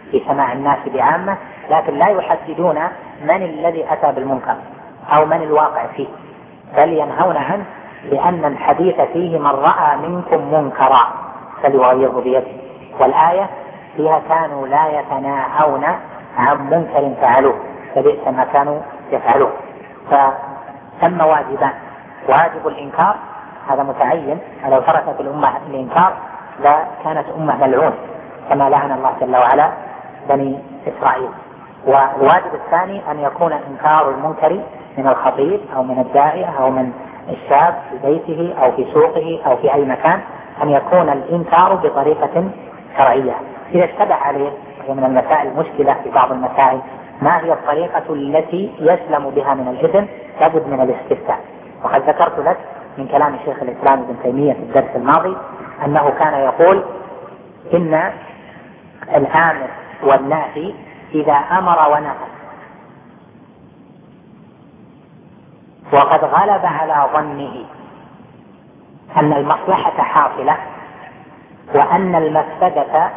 في سماع الناس بعامة، لكن لا يحددون من الذي أتى بالمنكر أو من الواقع فيه، بل ينهون عنه، لأن الحديث فيه من رأى منكم منكرا فليغيره بيده. والآية فيها كانوا لا يتناهون عن منكر فعلوه فبئس ما كانوا يفعلون. فثم واجبان: واجب الإنكار، هذا متعين، لو تركت الأمة الإنكار لا كانت أمة ملعون كما لعن الله جل وعلا بني إسرائيل. والواجب الثاني أن يكون إنكار المنكر من الخطيب أو من الداعية أو من الشاب في بيته أو في سوقه أو في أي مكان، أن يكون الإنكار بطريقة شرعية. إذا اشتبه عليه، وهي من المسائل المشكلة في بعض المسائل، ما هي الطريقة التي يسلم بها من الإثم؟ لابد من الاستفتاء. وقد ذكرت لك من كلام شيخ الإسلام ابن تيمية في الدرس الماضي أنه كان يقول إن الآمر والناهي إذا أمر ونهى وقد غلب على ظنه أن المصلحة حاصلة وأن المفسدة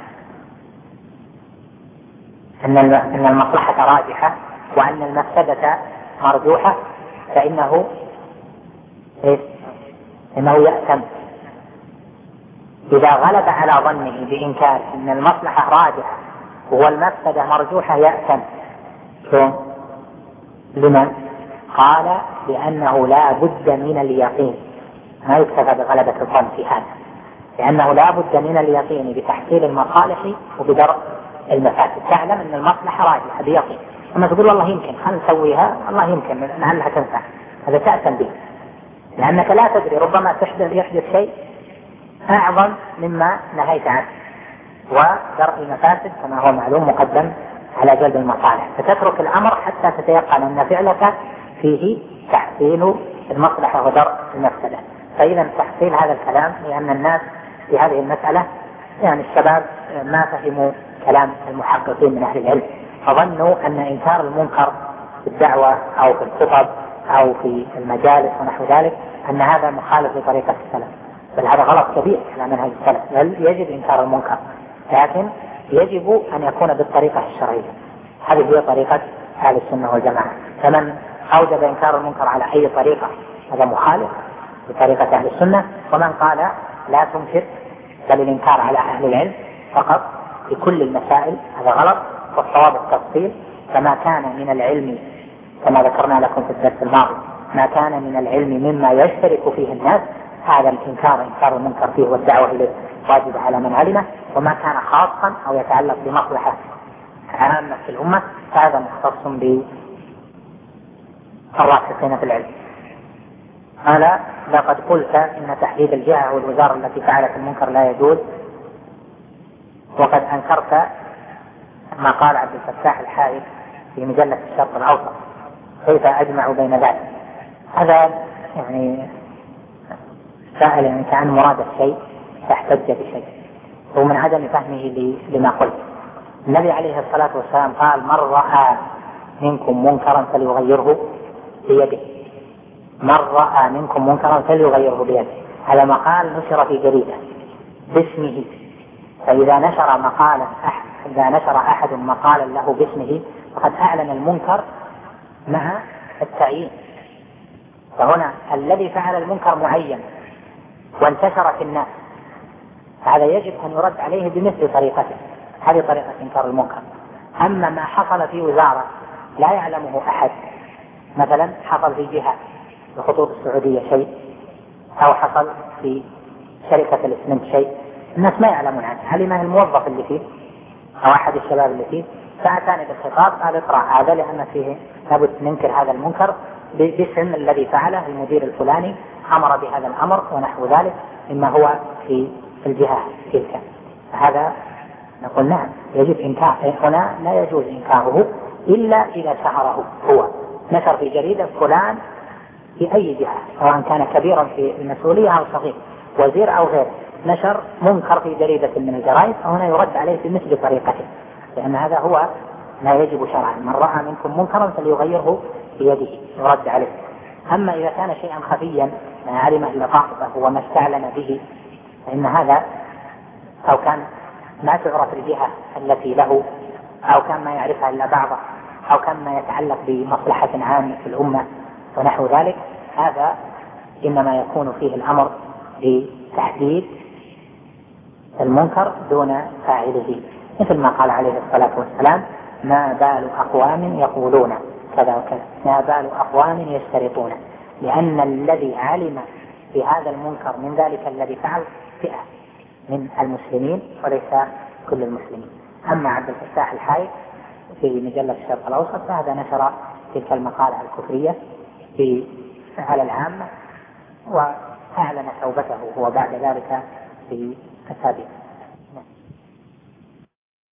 أن المصلحة راجحة وأن المفسدة مرجوحة، فإنه إيه؟ إنه يأتم. إذا غلب على ظنه بإنكار أن المصلحة راجحة والمفسدة مرجوحة يأتم. لمن؟ قال لأنه لا بد من اليقين، ما يكتفى بغلبة الظن في هذا، لأنه لا بد من اليقين بتحصيل المصالح وبدرء المفاسد. تعلم أن المصلحة راجحة بيقين، أما تقول والله يمكن خلنا نسويها، الله يمكن لعلها تنفع، هذا تأتم به، لأنك لا تدري، ربما تحدث يحدث شيء أعظم مما نهيت عنه، ودرء المفاسد كما هو معلوم مقدم على جلب المصالح، فتترك الأمر حتى تتيقن أن فعلك فيه تحصيل المصلحة ودرء المفسدة. فإذا تحصيل هذا الكلام لأن الناس في هذه المسألة، يعني الشباب ما فهموا كلام المحققين من أهل العلم، فظنوا أن إنكار المنكر في الدعوة أو في الخطب أو في المجالس ونحو ذلك أن هذا مخالف لطريقة السلف، بل هذا غلط كبير على منهج السلف، بل يجب إنكار المنكر، لكن يجب أن يكون بالطريقة الشرعية. هذه هي طريقة أهل السنة والجماعة. فمن أوجب إنكار المنكر على أي طريقة هذا مخالف بطريقة أهل السنة، ومن قال لا تنكر بل الإنكار على أهل العلم فقط في كل المسائل هذا غلط. والصواب التفصيل، فما كان من العلم كما ذكرنا لكم في الدرس الماضي، ما كان من العلم مما يشترك فيه الناس هذا الإنكار إنكار المنكر فيه والدعوة إليه واجب على من علمه، وما كان خاصا أو يتعلق بمصلحة عامة في الأمة فهذا مختص بالراسخين في العلم. قال لقد قلت إن تحديد الجهة والوزارة التي فعلت المنكر لا يجوز، وقد أنكرت ما قال عبد الفتاح الحائي في مجلة الشرق الأوسط، كيف أجمع بين ذلك؟ هذا يعني سائل يعني كأن مراد الشيء فاحتج بشيء، ومن عدم فهمه لما قلت. النبي عليه الصلاة والسلام قال من رأى منكم منكرا فليغيره بيده، من رأى منكم منكرا فليغيره بيده، هذا مقال نشر في جريدة باسمه، فإذا نشر مقالا أحد إذا نشر أحد مقالا له باسمه فقد أعلن المنكر مع التعيين، فهنا الذي فعل المنكر معين وانتشر في الناس، هذا يجب أن يرد عليه بمثل طريقته، هذه طريقة إنكار المنكر. أما ما حصل في وزارة لا يعلمه أحد، مثلا حصل في جهة الخطوط السعودية شيء، أو حصل في شركة الإسمنت شيء، الناس ما يعلمون عنه، علمه الموظف اللي فيه أو أحد الشباب اللي فيه، فأتاني بالخطاب قال اقرأ هذا لأن فيه لابد ننكر هذا المنكر باسم الذي فعله المدير الفلاني أمر بهذا الأمر ونحو ذلك مما هو في الجهة تلك. هذا نقول نعم يجب إنكار، هنا لا يجوز إنكاره إلا إذا شهره هو، نشر في جريدة فلان في أي جهة سواء كان كبيرا في المسؤولية أو صغير وزير أو غيره، نشر منكر في جريدة من الجرائد، فهنا يرد عليه في مثل طريقته، لأن هذا هو ما يجب شرعا، من رأى منكم منكرا فليغيره بيده يرد عليه. أما إذا كان شيئا خفيا ما علم إلا صاحبه وما استعلن به فإن هذا، أو كان ما تعرف الجهة التي له، أو كان ما يعرفها إلا بعضه، أو كان ما يتعلق بمصلحة عامة في الأمة ونحو ذلك، هذا إنما يكون فيه الأمر بتحديد المنكر دون فاعله، مثل ما قال عليه الصلاة والسلام: ما بال أقوام يقولون كذا وكذا، ما بال أقوام يشترطون، لأن الذي علم بهذا المنكر من ذلك الذي فعل فئة من المسلمين وليس كل المسلمين. أما عبد الفتاح الحاي في مجلة الشرق الأوسط فهذا نشر تلك المقالة الكفرية في على العامة، وأعلن توبته هو بعد ذلك في أسابيع.